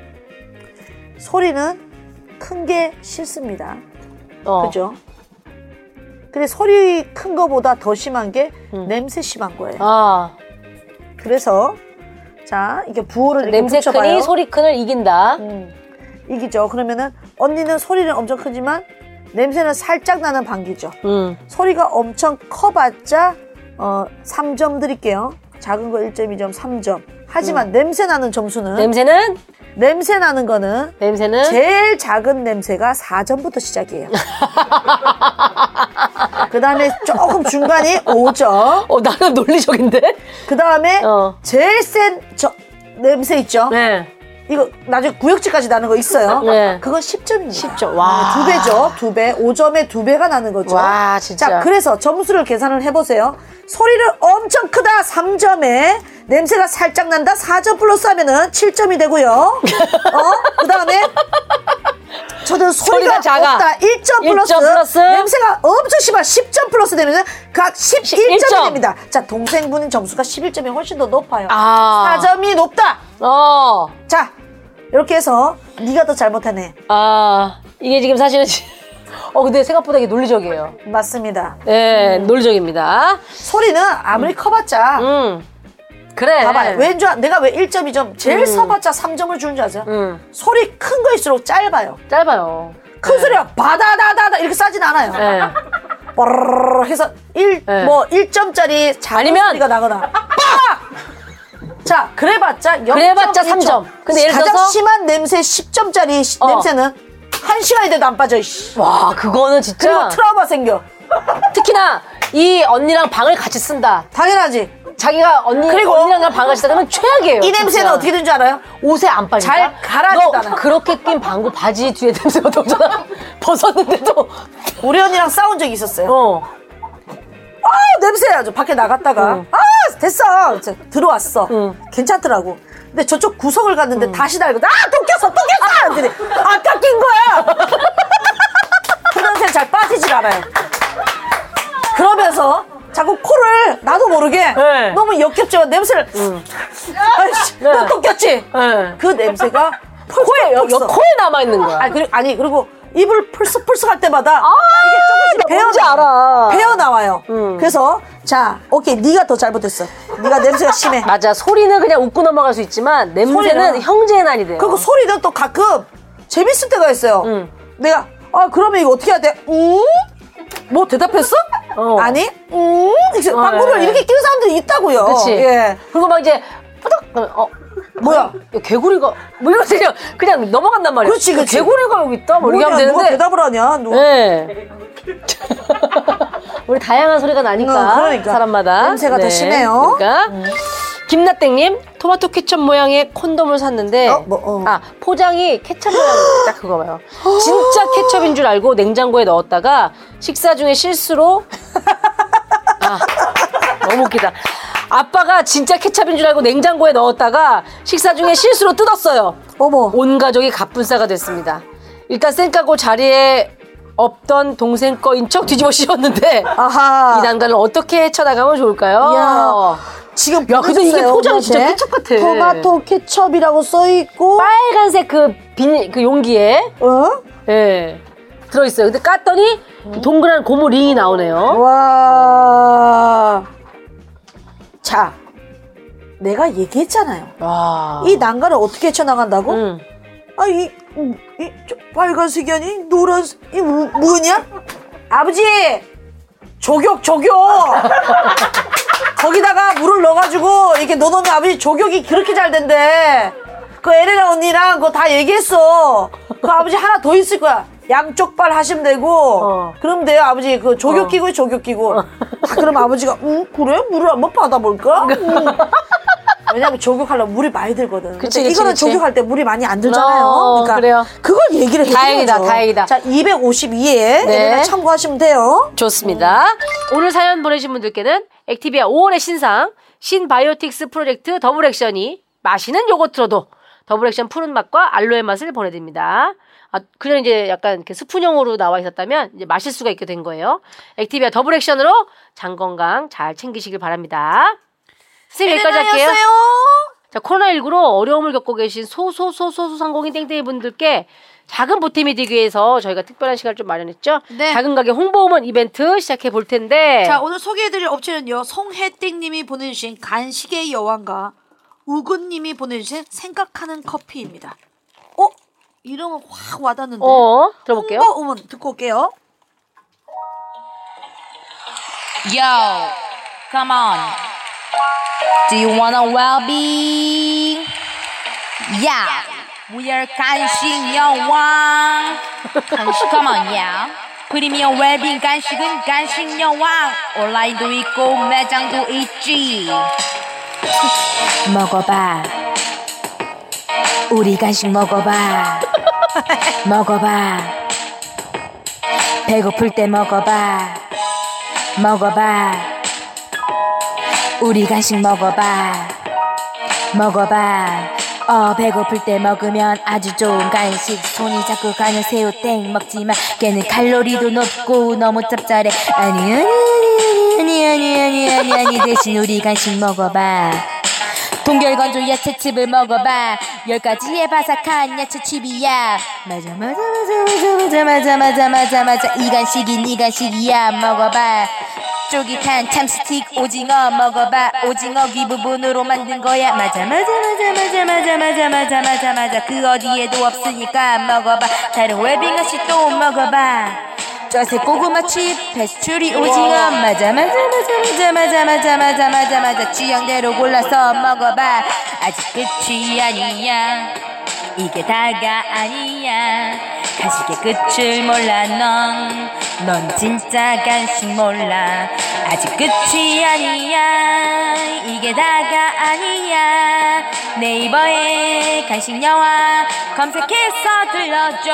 소리는 큰 게 싫습니다. 그죠? 근데 소리 큰 거보다 더 심한 게 냄새 심한 거예요. 그래서 자 이게 부호를 냄새 큰이 소리 큰을 이긴다. 이기죠. 그러면은 언니는 소리는 엄청 크지만 냄새는 살짝 나는 방귀죠. 소리가 엄청 커봤자 3점 드릴게요. 작은 거 1점, 2점, 3점. 하지만 냄새 나는 점수는 냄새 나는 거는 제일 작은 냄새가 4점부터 시작이에요. 그 다음에 조금 중간이 5점. 나는 논리적인데? 그 다음에 제일 센 냄새 있죠? 네. 이거 나중에 구역질까지 나는 거 있어요. 네. 그건 10점입니다. 10점. 와. 2배죠. 2배. 5점에 2배가 나는 거죠. 와, 진짜. 자, 그래서 점수를 계산을 해보세요. 소리를 엄청 크다 3점에 냄새가 살짝 난다 4점 플러스 하면은 7점이 되고요. 그 다음에 저는 소리가 작아. 없다 1점 플러스 냄새가 엄청 심한 10점 플러스 되면은 각 11점이 됩니다. 자, 동생분 점수가 11점이 훨씬 더 높아요. 4점이 높다. 자, 이렇게 해서 네가 더 잘못하네. 이게 지금 사실은 근데 생각보다 이게 논리적이에요. 맞습니다. 네, 논리적입니다. 소리는 아무리 커봤자 그래. 봐봐요. 내가 왜 1.2점 제일 써봤자 3점을 주는 줄 아세요? 소리 큰 거일수록 짧아요. 큰 소리가 바다다다다 이렇게 싸진 않아요. 네. 뽀르르 해서 1점짜리 작은 소리가 나거나 자, 그래봤자 3점. 근데 예를 들어서 가장 심한 냄새 10점짜리 냄새는 1시간이 돼도 안 빠져. 와, 그거는 진짜. 그리고 트라우마 생겨. 특히나 이 언니랑 방을 같이 쓴다. 당연하지. 자기가 언니랑 방을 같이 쓴다 그러면 최악이에요. 이 냄새는 진짜. 어떻게 되는 줄 알아요? 옷에 안 빠진다. 잘 가라앉지도 않아. 그렇게 낀 방구 바지 뒤에 냄새가 나오잖아. 벗었는데도. 우리 언니랑 싸운 적이 있었어요. 냄새야. 저 밖에 나갔다가 됐어. 들어왔어. 괜찮더라고. 근데 저쪽 구석을 갔는데 다시 달고 또 꼈어 했더니 아까 낀 거야. 그 냄새 잘 빠지질 않아요. 그러면서 자꾸 코를 나도 모르게 너무 역겹지만 냄새를 또 꼈지. 그 냄새가 코에 남아있는 거야. 그리고 입을 풀썩풀썩 할 때마다 이게 조금씩 배어 나와요. 그래서 자, 오케이, 네가 더 잘못했어. 네가 냄새가 심해. 맞아, 소리는 그냥 웃고 넘어갈 수 있지만 냄새는 형제의 난이 돼요. 그리고 소리는 또 가끔 재밌을 때가 있어요. 내가 그러면 이거 어떻게 해야 돼? 뭐 대답했어? 아니? 방구를 이렇게 끼는 사람들이 있다고요. 그치. 예. 그리고 막 이제 뭐야? 개구리가 뭐 이러면서 그냥 넘어간단 말이야. 그렇지. 개구리가 여기 있다. 뭐 이렇게 하면 되는데 누가 대답을 하냐? 네. 우리 다양한 소리가 나니까 그러니까. 사람마다 냄새가 더 심해요. 그러니까 김나땡님 토마토 케첩 모양의 콘돔을 샀는데 포장이 케첩 모양 딱 그거 봐요. 진짜 케첩인 줄 알고 냉장고에 넣었다가 식사 중에 실수로 너무 웃기다. 아빠가 진짜 케첩인 줄 알고 냉장고에 넣었다가 식사 중에 실수로 뜯었어요. 온 가족이 갑분싸가 됐습니다. 일단 쌩까고 자리에 없던 동생 거인 척 뒤집어 씌웠는데 이 난관을 어떻게 헤쳐나가면 좋을까요? 지금 근데 이게 포장이 진짜 케첩 같아. 토마토 케첩이라고 써있고 빨간색 그 용기에 들어있어요. 근데 깠더니 동그란 고무 링이 나오네요. 와. 자, 내가 얘기했잖아요. 이 난간을 어떻게 헤쳐나간다고? 이 빨간색이 아니 노란색 이 뭐냐? 아버지 조격 거기다가 물을 넣어가지고 이렇게 넣어놓으면 아버지 조격이 그렇게 잘 된대. 그 에레나 언니랑 그거 다 얘기했어. 그 아버지 하나 더 있을 거야. 양쪽 발 하시면 되고 그러면 돼요. 아버지 그 조격 끼고 그럼 아버지가 그래? 물을 한번 받아볼까? 왜냐면 조격하려면 물이 많이 들거든. 그치, 이거는 조격할 때 물이 많이 안 들잖아요. 그러니까 그래요. 그걸 얘기를 해줘야죠. 다행이다. 자, 252에 참고하시면 돼요. 좋습니다. 오늘 사연 보내신 분들께는 액티비아 5월의 신상 신바이오틱스 프로젝트 더블 액션이 마시는 요거트로도 더블 액션 푸른 맛과 알로에 맛을 보내드립니다. 그냥 이제 약간 이렇게 스푼형으로 나와 있었다면 이제 마실 수가 있게 된 거예요. 액티비아 더블 액션으로 장 건강 잘 챙기시길 바랍니다. 선생님 여기까지 할게요. 자, 코로나19로 어려움을 겪고 계신 소상공인 땡땡이 분들께 작은 보탬이 되기 위해서 저희가 특별한 시간을 좀 마련했죠. 네. 작은 가게 홍보 후원 이벤트 시작해 볼 텐데. 자, 오늘 소개해드릴 업체는요. 송혜땡님이 보내주신 간식의 여왕과 우근님이 보내주신 생각하는 커피입니다. 이름은 확 와닿는데. 들어볼게요. 홍보 후원 듣고 올게요. Yo, come on. Do you wanna well-being? Yeah, we are 간식 여왕. Come on, yeah. 프리미엄 웰빙 간식은 간식 여왕. 온라인도 있고 매장도 있지. 먹어봐. 우리 간식 먹어봐. 먹어봐. 배고플 때 먹어봐. 먹어봐. 우리 간식 먹어봐. 먹어봐. 배고플 때 먹으면 아주 좋은 간식. 손이 자꾸 가는 새우땡 먹지마. 걔는 칼로리도 높고 너무 짭짤해. 아니 대신 우리 간식 먹어봐. 동결건조 야채칩을 먹어봐. 10가지의 바삭한 야채칩이야. 맞아 이 간식이야. 먹어봐. 쫄깃한 참스틱 오징어 먹어봐. 오징어 귀 부분으로 만든 거야. 맞아 그 어디에도 없으니까 먹어봐. 다른 웰빙 간식도 먹어봐. 쪄색 고구마칩 페스츄리 오징어. 맞아 취향대로 골라서 먹어봐. 아직 끝이 아니야. 이게 다가 아니야. 간식의 끝을 몰라 넌 진짜 간식 몰라. 아직 끝이 아니야. 이게 다가 아니야. 네이버에 간식 영화 검색해서 들려줘.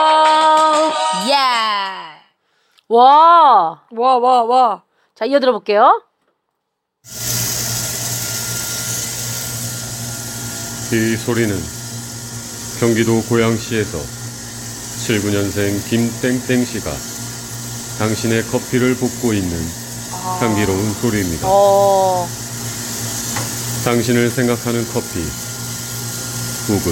야. 와. 자, 이어 들어볼게요. 이 소리는 경기도 고양시에서 79년생 김땡땡씨가 당신의 커피를 볶고 있는 향기로운 소리입니다. 당신을 생각하는 커피 우굿.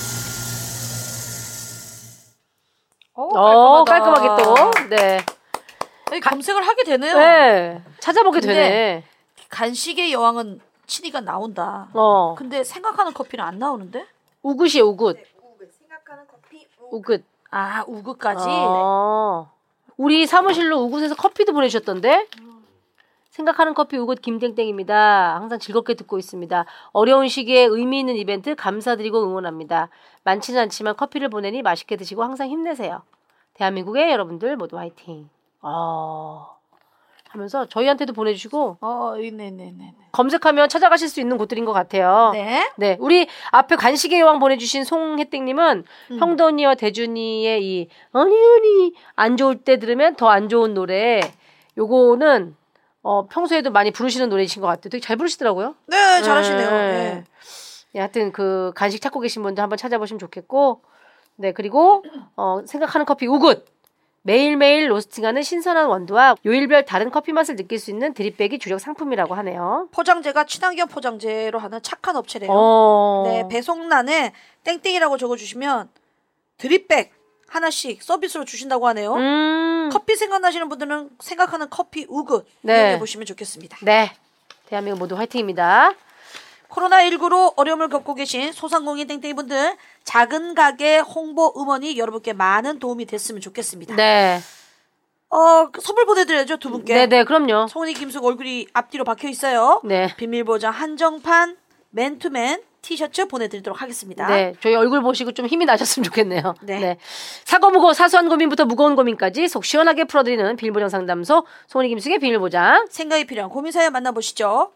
깔끔하게 또. 네. 검색을 하게 되네요. 네. 찾아보게 되네. 간식의 여왕은 친이가 나온다. 근데 생각하는 커피는 안 나오는데? 우굿이에요, 우굿. 네, 생각하는 커피 우굿. 아, 우굿까지? 우리 사무실로 우굿에서 커피도 보내주셨던데? 생각하는 커피 우굿 김땡땡입니다. 항상 즐겁게 듣고 있습니다. 어려운 시기에 의미 있는 이벤트 감사드리고 응원합니다. 많지는 않지만 커피를 보내니 맛있게 드시고 항상 힘내세요. 대한민국의 여러분들 모두 화이팅. 하면서 저희한테도 보내주시고 네. 검색하면 찾아가실 수 있는 곳들인 것 같아요. 네. 우리 앞에 간식의 여왕 보내주신 송혜땡님은 형돈이와 대준이의 이 언니 안 좋을 때 들으면 더 안 좋은 노래. 요거는 평소에도 많이 부르시는 노래이신 것 같아요. 되게 잘 부르시더라고요. 네, 잘하시네요. 네. 하여튼 그 간식 찾고 계신 분들 한번 찾아보시면 좋겠고, 네, 그리고 생각하는 커피 우굿. 매일매일 로스팅하는 신선한 원두와 요일별 다른 커피 맛을 느낄 수 있는 드립백이 주력 상품이라고 하네요. 포장재가 친환경 포장재로 하는 착한 업체래요. 네, 배송란에 땡땡이라고 적어주시면 드립백 하나씩 서비스로 주신다고 하네요. 커피 생각나시는 분들은 생각하는 커피 우굿 이용해보시면 좋겠습니다. 네, 대한민국 모두 화이팅입니다. 코로나19로 어려움을 겪고 계신 소상공인 땡땡이 분들, 작은 가게 홍보 음원이 여러분께 많은 도움이 됐으면 좋겠습니다. 네. 선물 보내드려야죠, 두 분께. 네네, 그럼요. 송은이 김숙 얼굴이 앞뒤로 박혀 있어요. 네. 비밀 보장 한정판 맨투맨 티셔츠 보내드리도록 하겠습니다. 네, 저희 얼굴 보시고 좀 힘이 나셨으면 좋겠네요. 네. 사고무고 사소한 고민부터 무거운 고민까지 속 시원하게 풀어드리는 비밀보장 상담소 송은이 김숙의 비밀보장. 생각이 필요한 고민 사연 만나보시죠.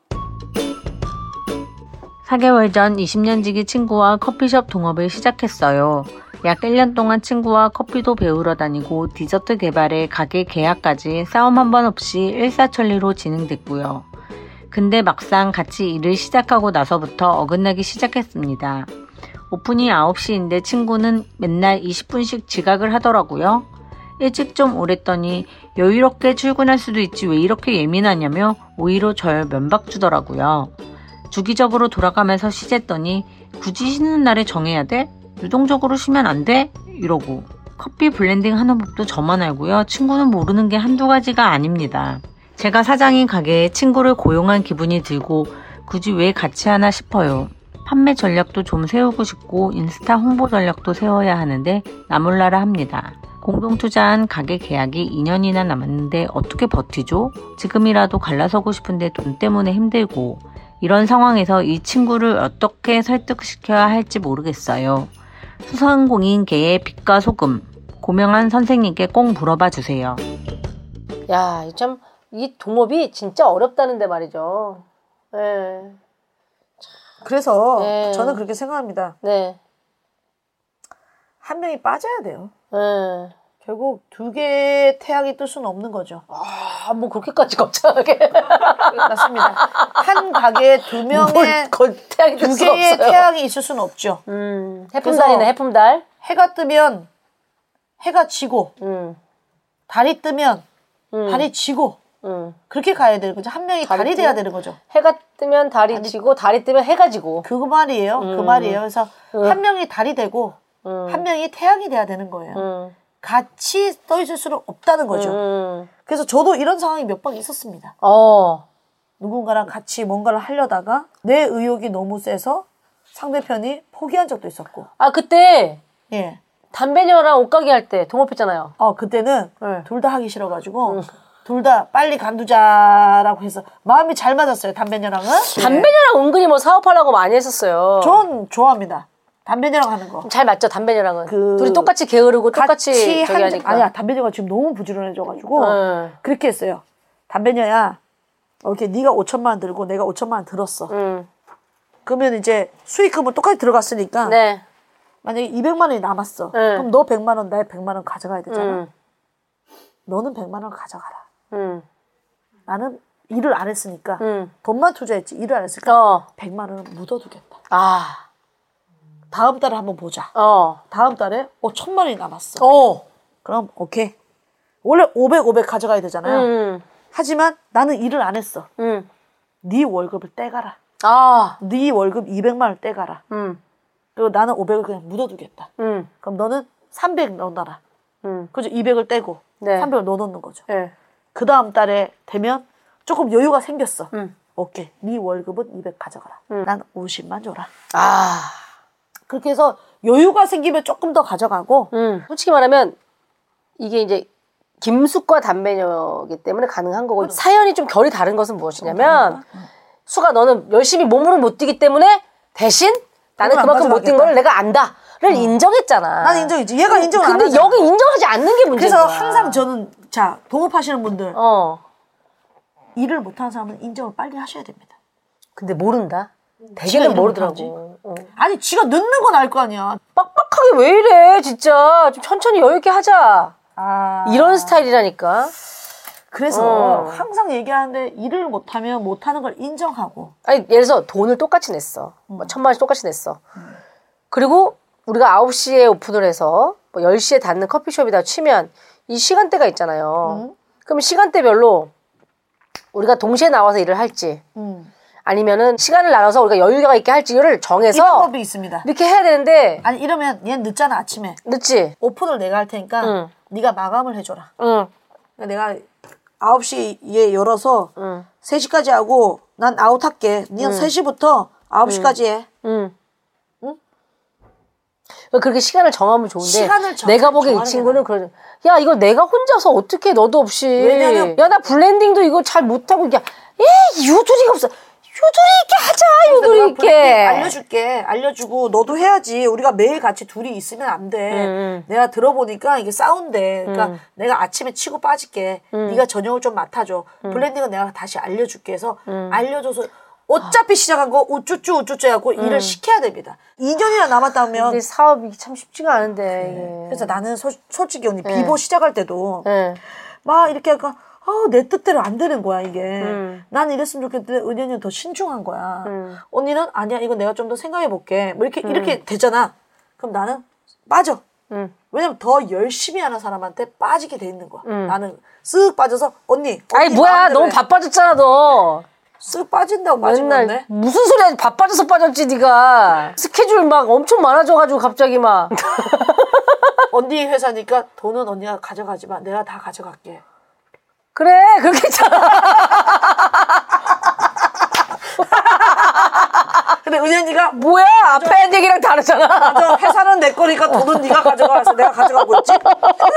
4개월 전 20년지기 친구와 커피숍 동업을 시작했어요. 약 1년 동안 친구와 커피도 배우러 다니고 디저트 개발에 가게 계약까지 싸움 한 번 없이 일사천리로 진행됐고요. 근데 막상 같이 일을 시작하고 나서부터 어긋나기 시작했습니다. 오픈이 9시인데 친구는 맨날 20분씩 지각을 하더라고요. 일찍 좀 오랬더니 여유롭게 출근할 수도 있지 왜 이렇게 예민하냐며 오히려 절 면박 주더라고요. 주기적으로 돌아가면서 쉬랬더니 굳이 쉬는 날에 정해야 돼? 유동적으로 쉬면 안 돼? 이러고. 커피 블렌딩 하는 법도 저만 알고요. 친구는 모르는 게 한두 가지가 아닙니다. 제가 사장인 가게에 친구를 고용한 기분이 들고 굳이 왜 같이 하나 싶어요. 판매 전략도 좀 세우고 싶고 인스타 홍보 전략도 세워야 하는데 나몰라라 합니다. 공동 투자한 가게 계약이 2년이나 남았는데 어떻게 버티죠? 지금이라도 갈라서고 싶은데 돈 때문에 힘들고 이런 상황에서 이 친구를 어떻게 설득시켜야 할지 모르겠어요. 소상공인 개의 빛과 소금, 고명한 선생님께 꼭 물어봐 주세요. 야, 참 이 동업이 진짜 어렵다는데 말이죠. 네. 그래서 저는 그렇게 생각합니다. 네. 한 명이 빠져야 돼요. 네. 결국 두 개의 태양이 뜰 수는 없는 거죠. 아, 뭐 그렇게까지 걱정하게. 맞습니다. 한 가게에 두 명의 태양이 두 개의 태양이 있을 수는 없죠. 해품달이네, 해품달. 해가 뜨면 해가 지고, 달이 뜨면 달이 지고, 그렇게 가야 되는 거죠. 한 명이 달이 돼야 되는 거죠. 해가 뜨면 달이 지고, 달이 뜨면 해가 지고. 그 말이에요. 그 말이에요. 그래서 한 명이 달이 되고, 한 명이 태양이 돼야 되는 거예요. 같이 떠 있을 수는 없다는 거죠. 그래서 저도 이런 상황이 몇 번 있었습니다. 누군가랑 같이 뭔가를 하려다가 내 의욕이 너무 세서 상대편이 포기한 적도 있었고. 아, 그때 예. 담배녀랑 옷가게 할 때 동업했잖아요. 그때는 둘 다 하기 싫어가지고 둘 다 빨리 간두자라고 해서 마음이 잘 맞았어요. 담배녀랑은. 담배녀랑 은근히 뭐 사업하려고 많이 했었어요. 전 좋아합니다. 담배녀랑 하는 거. 잘 맞죠, 담배녀랑은. 둘이 똑같이 게으르고 똑같이 저기 하니까. 아니야, 담배녀가 지금 너무 부지런해져가지고 그렇게 했어요. 담배녀야, 이렇게 네가 5천만 원 들고 내가 5천만 원 들었어. 그러면 이제 수익금은 똑같이 들어갔으니까 만약에 200만 원이 남았어. 그럼 너 100만 원, 나 100만 원 가져가야 되잖아. 너는 100만 원 가져가라. 나는 일을 안 했으니까 돈만 투자했지 일을 안 했으니까 100만 원은 묻어두겠다. 다음 달에 한번 보자. 다음 달에 1,000만 원이 남았어. 그럼 오케이. 원래 500 가져가야 되잖아요. 하지만 나는 일을 안 했어. 네 월급을 떼가라. 네 월급 200만 원을 떼가라. 그리고 나는 500을 그냥 묻어두겠다. 그럼 너는 300 넣어놔라. 그죠? 200을 떼고 300을 넣어놓는 거죠. 그 다음 달에 되면 조금 여유가 생겼어. 오케이. 네 월급은 200 가져가라. 난 50만 줘라. 그렇게 해서 여유가 생기면 조금 더 가져가고. 솔직히 말하면 이게 이제 김숙과 담배녀이기 때문에 가능한 거고 사연이 좀 결이 다른 것은 무엇이냐면 수가 너는 열심히 몸으로 못 뛰기 때문에 대신 나는 그만큼 못 뛴 걸 내가 안다를 인정했잖아. 난 인정했지. 얘가 인정을 안 하잖아. 근데 여기 인정하지 않는 게 문제인 그래서 거야. 항상 저는 동업하시는 분들 일을 못하는 사람은 인정을 빨리 하셔야 됩니다. 근데 모른다. 대개는 모르더라고. 아니 지가 늦는 건 알 거 아니야. 빡빡하게 왜 이래 진짜. 좀 천천히 여유 있게 하자. 이런 스타일이라니까. 그래서 항상 얘기하는데 일을 못하면 못하는 걸 인정하고. 아니 예를 들어서 돈을 똑같이 냈어. 뭐 1,000만 원씩 똑같이 냈어. 그리고 우리가 9시에 오픈을 해서 뭐 10시에 닫는 커피숍이다 치면 이 시간대가 있잖아요. 그럼 시간대별로 우리가 동시에 나와서 일을 할지 아니면은 시간을 나눠서 우리가 여유가 있게 할지를 정해서 이 방법이 있습니다. 이렇게 해야 되는데 아니 이러면 얘는 늦잖아. 아침에 늦지. 오픈을 내가 할 테니까 네가 마감을 해줘라. 내가 9시에 열어서 3시까지 하고 난 아웃할게. 니는 3시부터 9시까지 해. 그렇게 시간을 정하면 좋은데 시간을 내가 보기에 이 친구는 그러죠. 야 이거 내가 혼자서 어떻게 너도 없이. 왜냐면 야 나 블렌딩도 이거 잘 못하고 이게 유두리가 없어. 유두리 있게 하자. 유두리 있게. 알려줄게. 알려주고 너도 해야지. 우리가 매일 같이 둘이 있으면 안 돼. 내가 들어보니까 이게 싸운대. 그러니까 내가 아침에 치고 빠질게. 네가 저녁을 좀 맡아줘. 블렌딩은 내가 다시 알려줄게 해서 알려줘서 어차피 시작한 거 우쭈쭈 해갖고 일을 시켜야 됩니다. 2년이나 남았다면. 근데 사업이 참 쉽지가 않은데. 그래서 나는 솔직히 언니 비보 시작할 때도 막 이렇게 하니까 내 뜻대로 안 되는 거야 이게. 나는 이랬으면 좋겠는데 은연이는 더 신중한 거야. 언니는 아니야 이거 내가 좀 더 생각해 볼게. 뭐 이렇게 되잖아. 그럼 나는 빠져. 왜냐면 더 열심히 하는 사람한테 빠지게 돼 있는 거야. 나는 쓱 빠져서 언니 아니 뭐야 너무 바빠졌잖아 너. 쓱 빠진다고 빠진 건데. 무슨 소리야 바빠져서 빠졌지 네가. 스케줄 막 엄청 많아져가지고 갑자기 막. 언니 회사니까 돈은 언니가 가져가지만 내가 다 가져갈게. 그래 그렇게 했잖아. 근데 은현이가 뭐야 앞에 한 얘기랑 다르잖아. 맞아 회사는 내 거니까 돈은 네가 가져가서 내가 가져가고 있지.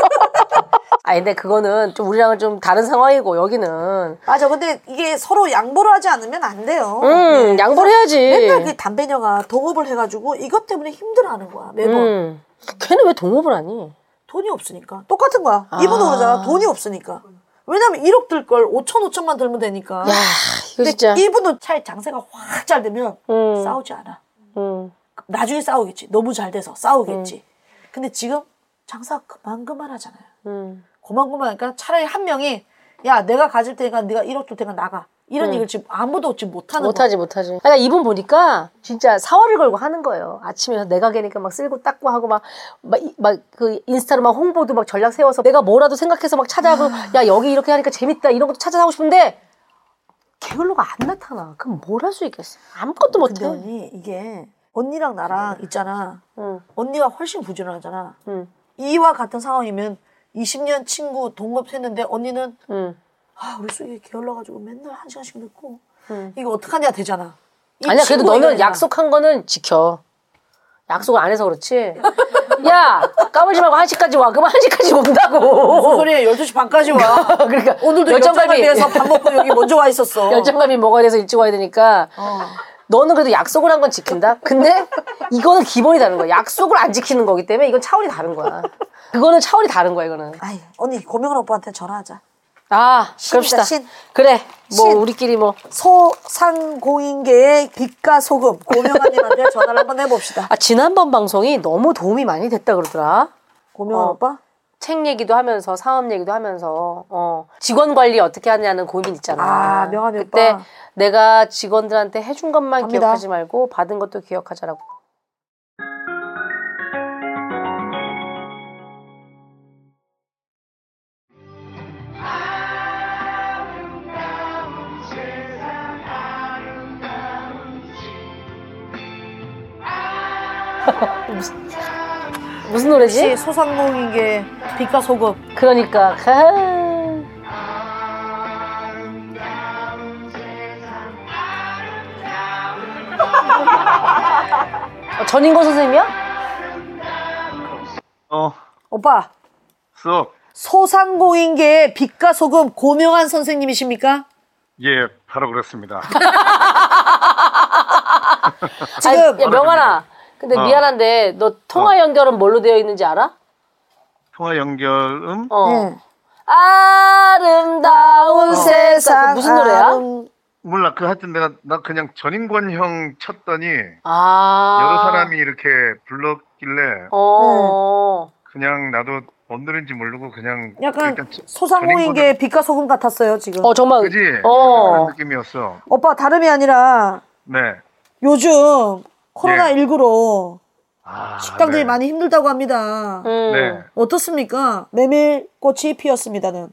아니 근데 그거는 좀 우리랑은 좀 다른 상황이고 여기는 맞아. 근데 이게 서로 양보를 하지 않으면 안 돼요. 양보를 해야지. 맨날 그 담배녀가 동업을 해가지고 이것 때문에 힘들어하는 거야 매번. 걔는 왜 동업을 하니? 돈이 없으니까. 똑같은 거야. 이분도 그러잖아. 돈이 없으니까. 왜냐면 1억 들 걸 5천만 들면 되니까. 야, 이거 진짜. 이분은 차라리 장사가 확 잘 되면 싸우지 않아. 나중에 싸우겠지. 너무 잘 돼서 싸우겠지. 근데 지금 장사 그만 하잖아요. 그만하니까 차라리 한 명이 야 내가 가질 테니까 네가 1억 줄 테니까 나가. 이런 얘기를 지금 아무도 지금 못하는 거야. 못하지. 그러니까 이분 보니까 진짜 사활을 걸고 하는 거예요. 아침에 내 가게니까 막 쓸고 닦고 하고 막 그 인스타로 막 홍보도 막 전략 세워서 내가 뭐라도 생각해서 막 찾아하고 야 여기 이렇게 하니까 재밌다 이런 것도 찾아하고 싶은데 게을러가 안 나타나. 그럼 뭘 할 수 있겠어? 아무것도 못해. 근데 언니 이게 언니랑 나랑 있잖아. 언니가 훨씬 부지런하잖아. 이와 같은 상황이면 20년 친구 동업했는데 언니는 우리 쑥이 게을러가지고 맨날 1시간씩 늦고 이거 어떡하냐 되잖아. 아니야 그래도 너는 약속한 거는 지켜. 약속을 안 해서 그렇지. 야 까불지 말고 1시까지 와. 그럼 1시까지 온다고. 무슨 소리야 12시 반까지 와. 그러니까 오늘도 열정감이 돼서 밥 먹고 여기 먼저 와 있었어. 열정감이 먹어야 돼서 일찍 와야 되니까 너는 그래도 약속을 한 건 지킨다? 근데 이거는 기본이 다른 거야. 약속을 안 지키는 거기 때문에 이건 차원이 다른 거야. 그거는 차원이 다른 거야 이거는. 아이 언니 고명은 오빠한테 전화하자. 그럽시다. 신. 그래. 뭐 신. 우리끼리 뭐 소상공인계의 빛과 소금 고명아님한테 전화를 한번 해봅시다. 지난번 방송이 너무 도움이 많이 됐다 그러더라. 고명아 오빠? 책 얘기도 하면서 사업 얘기도 하면서 직원 관리 어떻게 하냐는 고민 있잖아. 명아님 그때 오빠. 내가 직원들한테 해준 것만 갑니다. 기억하지 말고 받은 것도 기억하자라고. 무슨 노래지? 소상공인계 빛과 소금. 그러니까. 전인권 선생님이야? 오빠. 소상공인계의 빛과 소금 고명한 선생님이십니까? 예, 바로 그렇습니다. 지금 야, 명환아. 근데 미안한데 너 통화 연결은 뭘로 되어 있는지 알아? 통화 연결음? 네. 아름다운 세상. 무슨 노래야? 몰라. 하여튼 나 그냥 전인권 형 쳤더니 여러 사람이 이렇게 불렀길래 그냥 나도 뭔 노래인지 모르고 그냥 약간 소상공인계의 빛과 소금 같았어요 지금. 정말. 그지? 그런 느낌이었어. 오빠 다름이 아니라 요즘 코로나19로 식당들이 많이 힘들다고 합니다. 어떻습니까? 메밀꽃이 피었습니다는.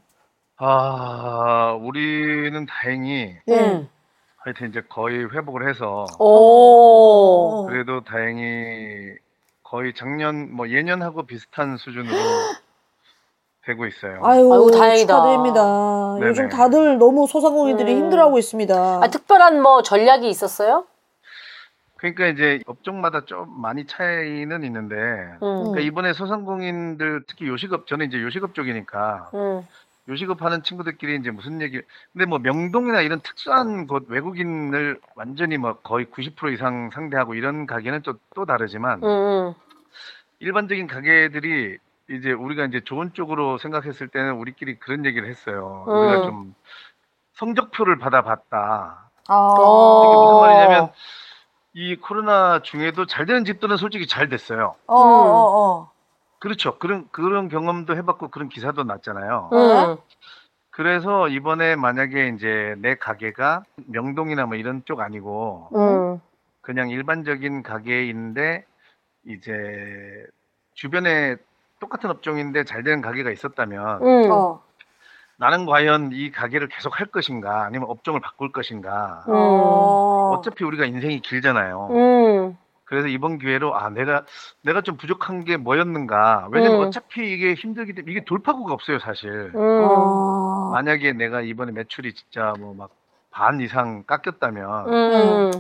우리는 다행히 하여튼 이제 거의 회복을 해서 그래도 다행히 거의 작년 예년하고 비슷한 수준으로 되고 있어요. 아유 다행이다. 축하드립니다. 네네. 요즘 다들 너무 소상공인들이 힘들어하고 있습니다. 특별한 전략이 있었어요? 그러니까 이제 업종마다 좀 많이 차이는 있는데 그러니까 이번에 소상공인들 특히 요식업 저는 이제 요식업 쪽이니까 요식업 하는 친구들끼리 이제 무슨 얘기 근데 명동이나 이런 특수한 곳 외국인을 완전히 거의 90% 이상 상대하고 이런 가게는 또 다르지만 일반적인 가게들이 이제 우리가 이제 좋은 쪽으로 생각했을 때는 우리끼리 그런 얘기를 했어요. 우리가 좀 성적표를 받아봤다. 이게 무슨 말이냐면 이 코로나 중에도 잘 되는 집들은 솔직히 잘 됐어요. 그렇죠. 그런 경험도 해봤고 그런 기사도 났잖아요. 그래서 이번에 만약에 이제 내 가게가 명동이나 이런 쪽 아니고 그냥 일반적인 가게인데 이제 주변에 똑같은 업종인데 잘 되는 가게가 있었다면 나는 과연 이 가게를 계속 할 것인가 아니면 업종을 바꿀 것인가. 어차피 우리가 인생이 길잖아요. 그래서 이번 기회로 내가 좀 부족한 게 뭐였는가. 왜냐면 어차피 이게 힘들기 때문에 이게 돌파구가 없어요 사실. 만약에 내가 이번에 매출이 진짜 반 이상 깎였다면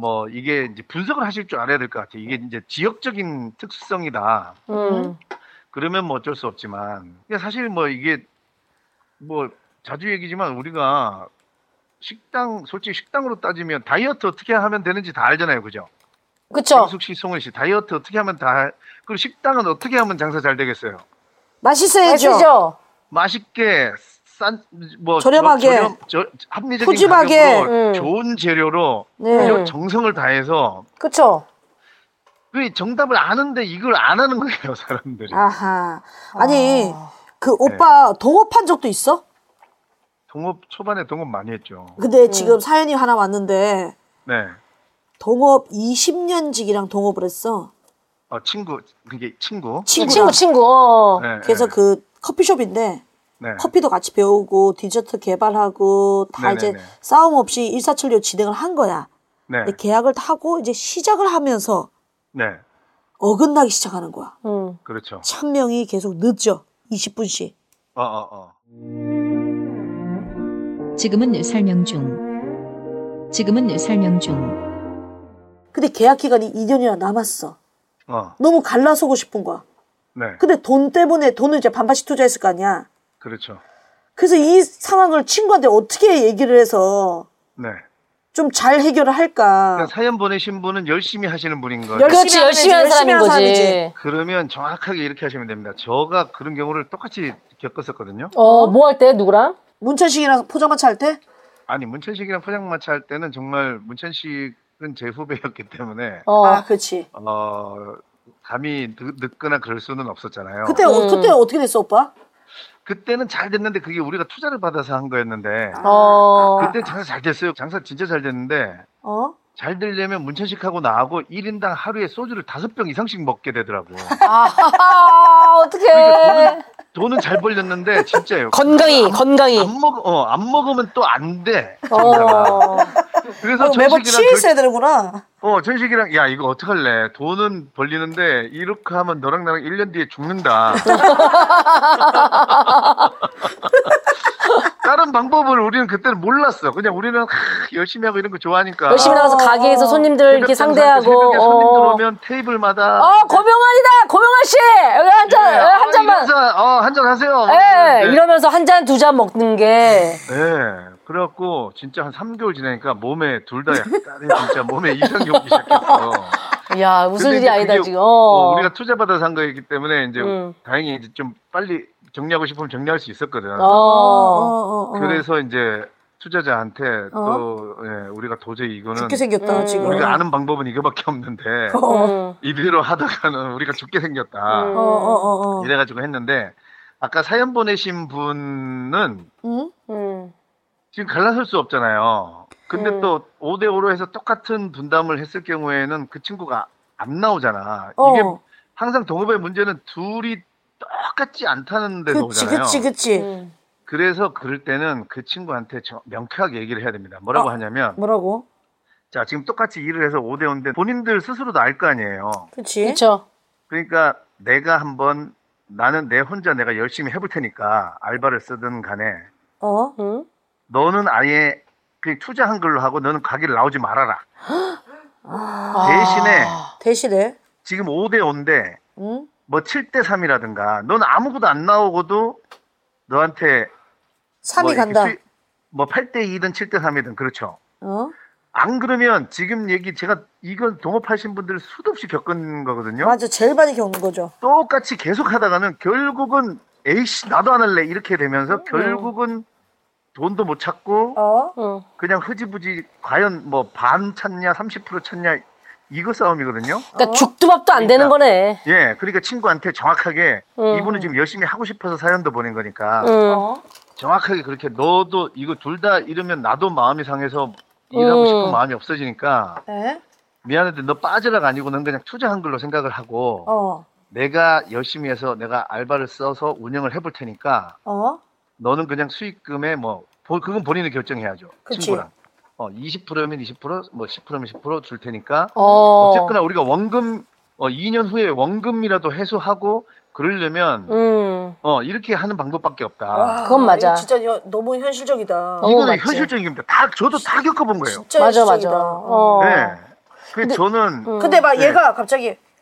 이게 이제 분석을 하실 줄 알아야 될 것 같아요. 이게 이제 지역적인 특수성이다. 그러면 뭐 어쩔 수 없지만 사실 뭐 이게 뭐 자주 얘기지만 우리가 솔직히 식당으로 따지면 다이어트 어떻게 하면 되는지 다 알잖아요, 그죠? 그쵸. 김숙 씨, 송은 씨 다이어트 어떻게 하면 그리고 식당은 어떻게 하면 장사 잘 되겠어요? 맛있어야죠. 맛있게 저렴하게 합리적인 푸짐하게 가격으로 좋은 재료로 네. 정성을 다해서 그쵸. 그 정답을 아는데 이걸 안 하는 거예요, 사람들이. 아하. 아니 그 오빠 동업한 적도 있어? 초반에 동업 많이 했죠. 근데 지금 사연이 하나 왔는데 네. 동업 20년직이랑 동업을 했어. 친구. 네, 그래서 그 커피숍인데 네. 커피도 같이 배우고 디저트 개발하고 다 네네네. 이제 싸움 없이 일사천리로 진행을 한 거야. 네. 계약을 하고 이제 시작을 하면서 네. 어긋나기 시작하는 거야. 그렇죠. 천명이 계속 늦죠. 20분씩. 지금은 설명 중. 근데 계약 기간이 2년이나 남았어. 너무 갈라서고 싶은 거야. 네. 근데 돈 때문에 돈을 이제 반반씩 투자했을 거 아니야. 그렇죠. 그래서 이 상황을 친구한테 어떻게 얘기를 해서 네. 좀 잘 해결을 할까. 그러니까 사연 보내신 분은 열심히 하시는 분인 거예요. 그렇지, 열심히 하는 사람인 거지. 그러면 정확하게 이렇게 하시면 됩니다. 제가 그런 경우를 똑같이 겪었었거든요. 뭐 할 때? 누구랑? 문천식이랑 포장마차 할 때? 아니, 문천식이랑 포장마차 할 때는 정말 문천식은 제 후배였기 때문에. 그렇지. 감히 늦거나 그럴 수는 없었잖아요. 그때 어떻게 됐어, 오빠? 그때는 잘 됐는데 그게 우리가 투자를 받아서 한 거였는데 그때 장사 잘 됐어요. 장사 진짜 잘 됐는데 잘 되려면 문천식하고 나하고 1인당 하루에 소주를 5병 이상씩 먹게 되더라고. 어떡해. 그러니까 돈은 잘 벌렸는데 진짜요. 건강히. 안 먹으면 또 안 돼. 그래서 매번 취해 있어야 되는구나. 천식이랑 야 이거 어떡할래. 돈은 벌리는데 이렇게 하면 너랑 나랑 1년 뒤에 죽는다. 다른 방법을 우리는 그때는 몰랐어. 그냥 우리는 열심히 하고 이런 거 좋아하니까. 열심히 나가서 가게에서 손님들 이렇게 상대하고. 새벽에 손님 들어오면 테이블마다. 고명환이다! 고명환씨! 여기 한 잔만. 한 잔 하세요. 네. 이러면서 한 잔, 2잔 먹는 게. 네. 그래갖고 진짜 한 3개월 지나니까 몸에 둘 다 약간 진짜 몸에 이상이 오기 시작했어. 야, 웃을 일이 아니다, 지금. 우리가 투자받아서 한 거였기 때문에 이제 다행히 이제 좀 빨리 정리하고 싶으면 정리할 수 있었거든. 그래서 이제 투자자한테 또 우리가 도저히 이거는 죽게 생겼다 지금. 우리가 아는 방법은 이거밖에 없는데 이대로 하다가는 우리가 죽게 생겼다. 이래가지고 했는데 아까 사연 보내신 분은 지금 갈라설 수 없잖아요. 근데 또 5대5로 해서 똑같은 분담을 했을 경우에는 그 친구가 안 나오잖아. 이게 항상 동업의 문제는 둘이 똑같지 않다는 데서 오잖아요. 그치. 그래서 그럴 때는 그 친구한테 명쾌하게 얘기를 해야 됩니다. 뭐라고 하냐면 뭐라고? 자, 지금 똑같이 일을 해서 5대5인데 본인들 스스로도 알 거 아니에요. 그쵸. 그러니까 나는 내 혼자 내가 열심히 해볼 테니까 알바를 쓰든 간에 너는 아예 그냥 투자한 걸로 하고 너는 가게를 나오지 말아라. 대신에 지금 5대5인데 뭐 7대3이라든가 너는 아무것도 안 나오고도 너한테 3이 간다. 뭐 8대2든 7대3이든 그렇죠. 안 그러면 지금 제가 이건 동업하신 분들 수도 없이 겪은 거거든요. 맞아. 제일 많이 겪는 거죠. 똑같이 계속 하다가는 결국은 에이씨 나도 안 할래 이렇게 되면서 결국은 돈도 못 찾고 그냥 흐지부지 과연 뭐 반 찾냐 30% 찾냐 이거 싸움이거든요. 그러니까 죽도 밥도 안 되는 거네. 예, 그러니까 친구한테 정확하게 이분은 지금 열심히 하고 싶어서 사연도 보낸 거니까 정확하게 그렇게 너도 이거 둘 다 이러면 나도 마음이 상해서 일하고 싶은 마음이 없어지니까 미안한데 너 빠지라가 아니고 넌 그냥 투자한 걸로 생각을 하고 내가 열심히 해서 내가 알바를 써서 운영을 해볼 테니까 너는 그냥 수익금에 그건 본인이 결정해야죠. 그치. 친구랑. 20%면 20%, 뭐 10%면 10% 줄 테니까 어쨌거나 우리가 원금 2년 후에 원금이라도 해소하고 그러려면 이렇게 하는 방법밖에 없다. 그건 맞아. 진짜 너무 현실적이다. 이거는 현실적인 겁니다. 저도 다 겪어본 거예요. 진짜 맞아. 네. 근데 저는 근데 막 얘가 갑자기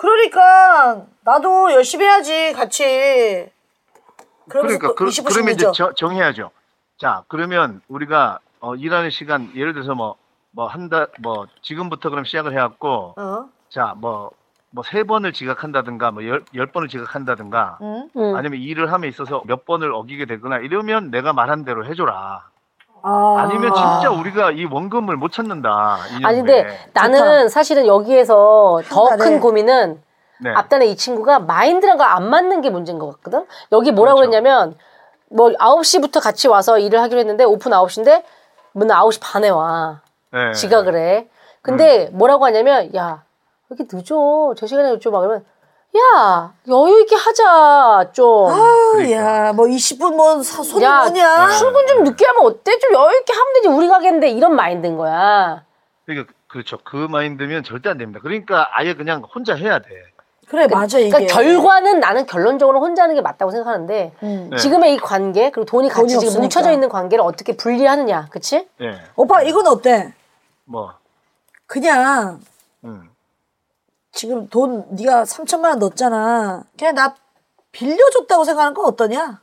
그러니까 나도 열심히 해야지 같이. 그러니까 그러면 이제 정해야죠. 자, 그러면 우리가 일하는 시간 예를 들어서 한 달 지금부터 그럼 시작을 해갖고 자, 3번을 지각한다든가 10번을 지각한다든가 아니면 일을 함에 있어서 몇 번을 어기게 되거나 이러면 내가 말한 대로 해줘라. 아니면 진짜 우리가 이 원금을 못 찾는다. 아니 근데 나는 사실은 여기에서 더 큰 고민은 앞단에 이 친구가 마인드랑 안 맞는 게 문제인 것 같거든. 여기 뭐라고 그랬냐면 9시부터 같이 와서 일을 하기로 했는데 오픈 9시인데 맨날 9시 반에 와. 지각을 해. 근데 뭐라고 하냐면 야 왜 이렇게 늦어? 제 시간에 늦죠? 막 그러면 야 여유 있게 하자 좀. 야 20분 손이 뭐냐? 출근 좀 늦게 하면 어때? 좀 여유 있게 하면 되지. 우리 가게인데 이런 마인드인 거야. 그러니까 그렇죠. 그 마인드면 절대 안 됩니다. 그러니까 아예 그냥 혼자 해야 돼. 그래 맞아 이게. 그러니까 결과는 나는 결론적으로 혼자 하는 게 맞다고 생각하는데 지금의 이 관계 그리고 돈이 같이 지금 뭉쳐져 있는 관계를 어떻게 분리하느냐, 그렇지? 네. 오빠 이건 어때? 그냥 지금 돈 네가 3천만 원 넣었잖아. 그냥 나 빌려줬다고 생각하는 건 어떠냐?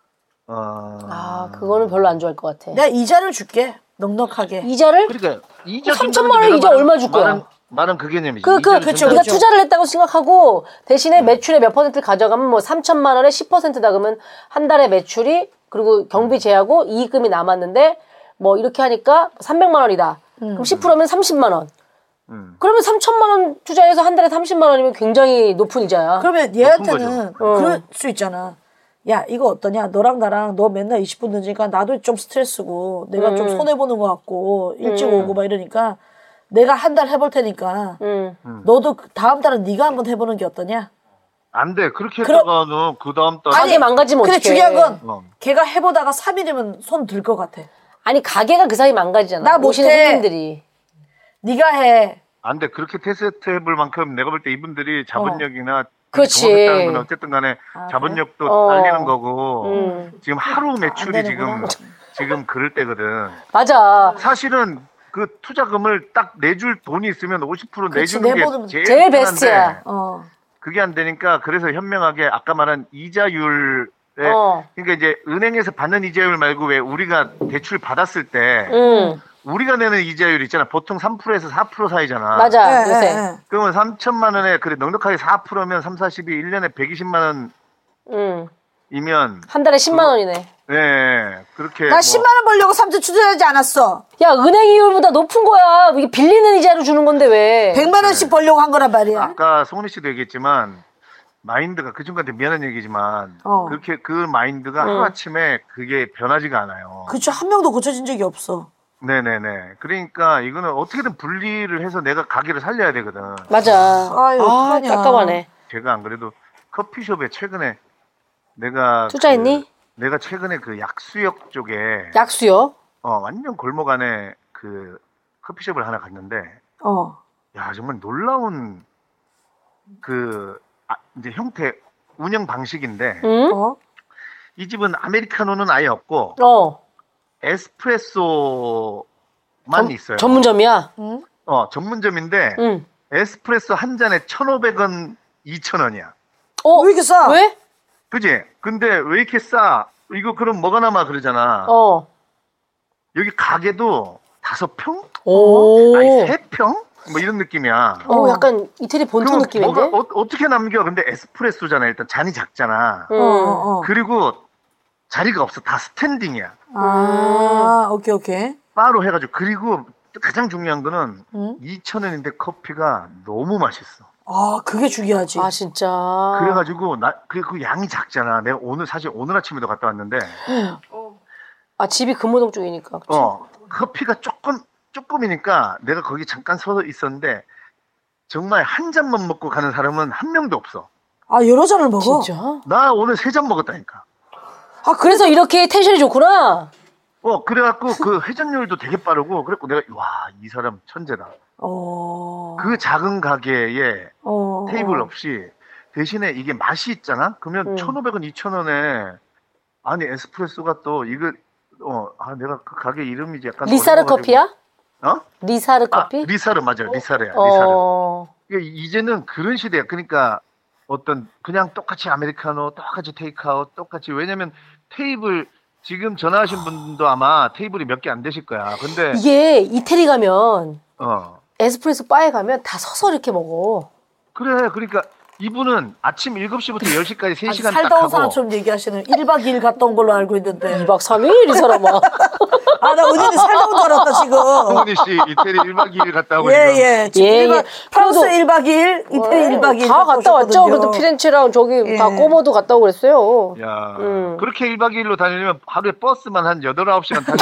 그거는 별로 안 좋아할 것 같아. 내가 이자를 줄게. 넉넉하게. 이자를? 그러니까 이자 3천만 원 이자 얼마 줄 거야? 말은 그 개념이지. 그렇죠. 우리가 투자를 했다고 생각하고 대신에 매출의 몇 퍼센트를 가져가면 3천만 원에 10%다 그러면 한 달에 매출이 그리고 경비 제하고 이익금이 남았는데 이렇게 하니까 300만 원이다. 그럼 10%면 30만 원. 그러면 3천만 원 투자해서 한 달에 30만 원이면 굉장히 높은 이자야. 그러면 얘한테는 그럴 수 있잖아. 야 이거 어떠냐? 너랑 나랑 너 맨날 20분 늦으니까 나도 좀 스트레스고 내가 좀 손해보는 것 같고 일찍 오고 막 이러니까 내가 한 달 해볼 테니까 너도 다음 달은 네가 한번 해보는 게 어떠냐? 안 돼. 그렇게 했다가는 그 다음 달 가게 망가지면 어떡해. 근데 중요한 건 걔가 해보다가 3일이면 손 들 것 같아. 아니 가게가 그 사이 망가지잖아. 나 모시는 못해. 손님들이. 네가 해. 안 돼. 그렇게 테스트 해볼 만큼 내가 볼 때 이분들이 자본력이나 그렇지. 건 어쨌든 간에 자본력도 딸리는 거고 지금 하루 매출이 지금 그럴 때거든. 맞아. 사실은 그 투자금을 딱 내줄 돈이 있으면 50% 내주는 게 제일 베스트야. 그게 안 되니까 그래서 현명하게 아까 말한 이자율 그러니까 이제 은행에서 받는 이자율 말고 왜 우리가 대출 받았을 때 우리가 내는 이자율 있잖아. 보통 3%에서 4% 사이잖아. 맞아. 요새. 그러면 3천만 원에 그래 넉넉하게 4%면 3, 40이 1년에 120만 원이면 한 달에 10만 원이네. 네. 그렇게 나 10만 원 벌려고 3천 투자하지 않았어. 야, 은행 이율보다 높은 거야. 이게 빌리는 이자로 주는 건데 왜? 100만 원씩 벌려고 한 거란 말이야. 아까 송은희 씨도 얘기했지만 마인드가 그 친구한테 미안한 얘기지만 그렇게 그 마인드가 하루아침에 그게 변하지가 않아요. 그렇죠. 한 명도 고쳐진 적이 없어. 네네네. 그러니까 이거는 어떻게든 분리를 해서 내가 가게를 살려야 되거든. 맞아. 아유, 깜깜하네. 제가 안 그래도 커피숍에 최근에 내가 투자했니? 내가 최근에 그 약수역 쪽에 약수역? 완전 골목 안에 그 커피숍을 하나 갔는데 야 정말 놀라운 그 이제 형태 운영 방식인데 이 집은 아메리카노는 아예 없고 에스프레소만 있어요. 전문점이야? 전문점인데 에스프레소 한 잔에 1,500원, 2,000원이야. 왜 이렇게 싸? 왜? 그지? 근데 왜 이렇게 싸? 이거 그럼 뭐가 남아 그러잖아. 여기 가게도 5평? 아니 3평? 뭐 이런 느낌이야. 약간 이태리 본토 느낌인데? 뭐가 어떻게 남겨? 근데 에스프레소잖아. 일단 잔이 작잖아. 그리고 자리가 없어. 다 스탠딩이야. 오케이. 바로 해가지고. 그리고 가장 중요한 거는 2,000원인데 커피가 너무 맛있어. 그게 중요하지. 진짜. 그래가지고 그 양이 작잖아. 내가 사실 오늘 아침에도 갔다 왔는데. 집이 금호동 쪽이니까. 그치? 커피가 조금이니까 내가 거기 잠깐 서 있었는데 정말 한 잔만 먹고 가는 사람은 한 명도 없어. 여러 잔을 먹어? 진짜? 나 오늘 3잔 먹었다니까. 그래서 이렇게 텐션이 좋구나. 그래갖고 그 회전율도 되게 빠르고 그랬고 내가 와, 이 사람 천재다. 그 작은 가게에 테이블 없이 대신에 이게 맛이 있잖아? 그러면 1,500원, 2,000원에 아니 에스프레소가 또 이거 내가 그 가게 이름이지 약간 리사르 커피야? 리사르 커피? 리사르 맞아요. 리사르야. 리사르. 그러니까 이제는 그런 시대야. 그러니까 어떤 그냥 똑같이 아메리카노, 똑같이 테이크아웃, 똑같이 왜냐면 테이블 지금 전화하신 분도 아마 테이블이 몇 개 안 되실 거야. 근데 이게 이태리 가면 에스프레소 바에 가면 다 서서 이렇게 먹어. 그래. 그러니까 이분은 아침 7시부터 10시까지 3시간 딱 살다 온 하고 사람처럼 얘기하시는 1박 2일 갔다 온 걸로 알고 있는데 2박 3일 이 사람아. 나 은희는 살다 온 줄 알았다 지금. 홍은희 씨 이태리 1박 2일 갔다 오고 지금 프랑스 1박 2일 이태리 1박 2일 다 갔다 왔죠. 그래도 피렌체랑 저기 다 꼬모도 갔다 오고 그랬어요. 야 그렇게 1박 2일로 다니려면 하루에 버스만 한 8, 9시간 타죠.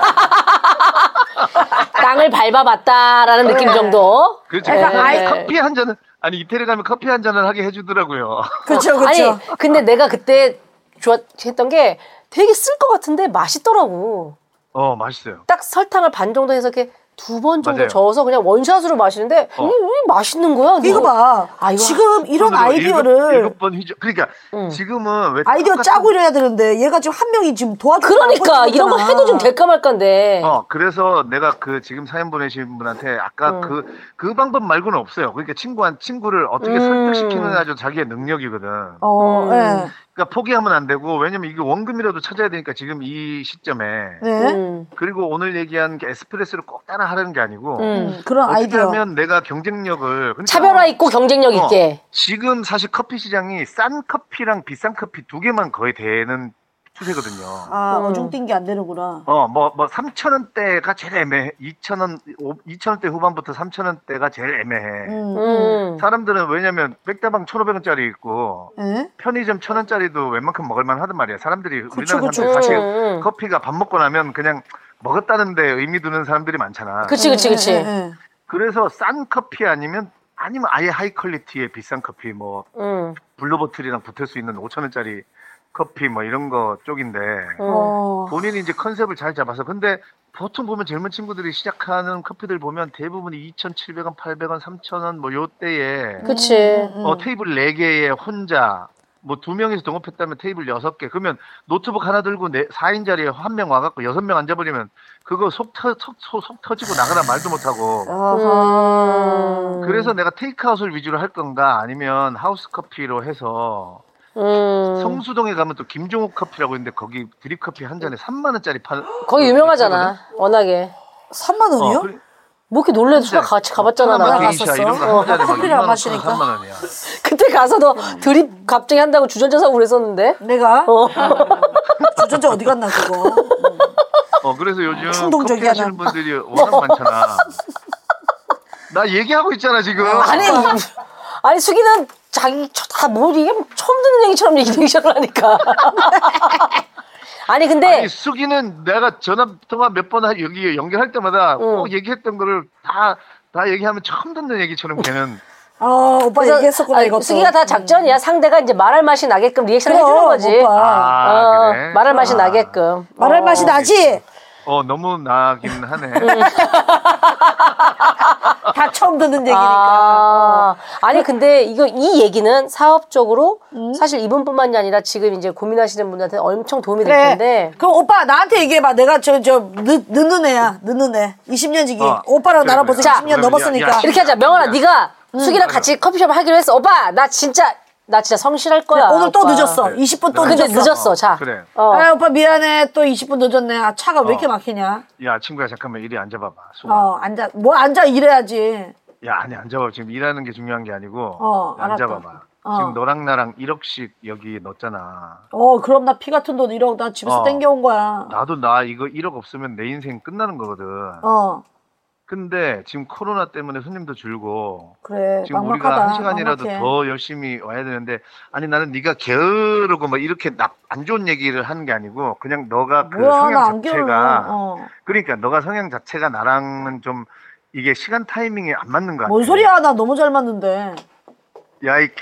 땅을 밟아봤다라는 느낌 정도. 그렇죠. 커피 한 잔은 아니 이태리 가면 커피 한 잔을 하게 해주더라고요. 그렇죠. 아니 근데 내가 그때 했던 게 되게 쓸 것 같은데 맛있더라고. 맛있어요. 딱 설탕을 반 정도 해서 이렇게 2번 정도 맞아요. 저어서 그냥 원샷으로 마시는데 맛있는 거야. 이거 봐. 지금 이런 아이디어를 7번 휘저. 그러니까 지금은 왜 아이디어 짜고 이래야 되는데 얘가 지금 한 명이 지금 도와주고 그러니까 이런 거 해도 좀 될까 말까인데. 그래서 내가 그 지금 사연 보내신 분한테 아까 그 방법 말고는 없어요. 그러니까 친구를 어떻게 설득시키는 아주 자기의 능력이거든. 그러니까 포기하면 안 되고 왜냐면 이게 원금이라도 찾아야 되니까 지금 이 시점에. 그리고 오늘 얘기한 게 에스프레소를 꼭 따라 하라는 게 아니고 그런 어떻게 아이디어. 하면 내가 경쟁력을 그러니까 차별화 있고 경쟁력 있게. 지금 사실 커피 시장이 싼 커피랑 비싼 커피 두 개만 거의 되는 추세거든요. 어중 뛴 게 안 되는구나. 뭐 3,000원대가 제일 애매해. 2,000원대 후반부터 3,000원대가 제일 애매해. 사람들은 왜냐면 백다방 1,500원짜리 있고 편의점 1,000원짜리도 웬만큼 먹을만 하단 말이야. 사람들이 우리나라 사람들이 사실 커피가 밥 먹고 나면 그냥 먹었다는데 의미 두는 사람들이 많잖아. 그치. 그래서 싼 커피 아니면 아예 하이 퀄리티의 비싼 커피 뭐 블루보틀이랑 붙을 수 있는 5,000원짜리 커피 뭐 이런 거 쪽인데 본인이 이제 컨셉을 잘 잡아서 근데 보통 보면 젊은 친구들이 시작하는 커피들 보면 대부분이 2,700원, 800원, 3,000원 뭐 요때에 그치. 테이블 4개에 혼자 뭐 2명이서 동업했다면 테이블 6개 그러면 노트북 하나 들고 4인 자리에 한 명 와갖고 6명 앉아버리면 그거 속 터지고 나가라 말도 못하고 그래서 내가 테이크아웃을 위주로 할 건가 아니면 하우스 커피로 해서 성수동에 가면 또 김종욱 커피라고 있는데 거기 드립커피 한 잔에 3만 원짜리 거기 유명하잖아. 워낙에 3만 원이요? 뭐 이렇게 놀래도 수가 같이 가봤잖아. 나 갔었어. 이런 거 한 잔에 커피를 안 마시니까 3만 원이야. 그때 가서도 드립 갑자기 한다고 주전자 사고 그랬었는데. 내가 주전자 어디 갔나 그거. 그래서 요즘 커피 하시는 분들이 워낙 많잖아. 나 얘기하고 있잖아 지금. 아니 수기는 자기 이게 처음 듣는 얘기처럼 얘기 시작하니까. 근데 수기는 내가 전화 통화 몇 번 여기 연결할 때마다 꼭 얘기했던 거를 다 얘기하면 처음 듣는 얘기처럼 걔는. 오빠 얘기했었구나 이것도. 수기가 다 작전이야. 상대가 이제 말할 맛이 나게끔 리액션을 해주는 거지. 그래? 말할 맛이 나게끔. 말할 맛이 나지. 너무 나긴 하네. 다 처음 듣는 얘기니까. 아니 근데 이 얘기는 사업적으로 사실 이분뿐만이 아니라 지금 이제 고민하시는 분들한테 엄청 도움이 될 텐데. 그럼 오빠 나한테 얘기해봐. 내가 늦는 애야. 늦는 애. 20년 지기. 오빠랑 나랑 벌써 20년 넘었으니까. 이렇게 하자. 명언아 네가 수기랑 같이 커피숍 하기로 했어. 오빠 나 진짜 성실할 거야. 오늘 또 늦었어. 20분 또 늦었어. 근데 늦었어. 자. 그래. 오빠 미안해. 또 20분 늦었네. 차가 왜 이렇게 막히냐? 야 친구야 잠깐만 이리 앉아봐봐. 수가. 앉아. 앉아 이래야지. 야 아니 앉아봐. 지금 일하는 게 중요한 게 아니고 앉아봐봐. 지금 너랑 나랑 1억씩 여기 넣었잖아. 그럼 나 피 같은 돈 1억 나 집에서 땡겨온 거야. 나도 이거 1억 없으면 내 인생 끝나는 거거든. 근데 지금 코로나 때문에 손님도 줄고 그래 지금 막막하다. 우리가 1시간이라도 더 열심히 와야 되는데 나는 네가 게으르고 막 이렇게 안 좋은 얘기를 하는 게 아니고 그냥 너가 그 성향 자체가 그러니까 너가 성향 자체가 나랑은 좀 이게 시간 타이밍이 안 맞는 거 같아. 뭔 소리야 나 너무 잘 맞는데. 야 이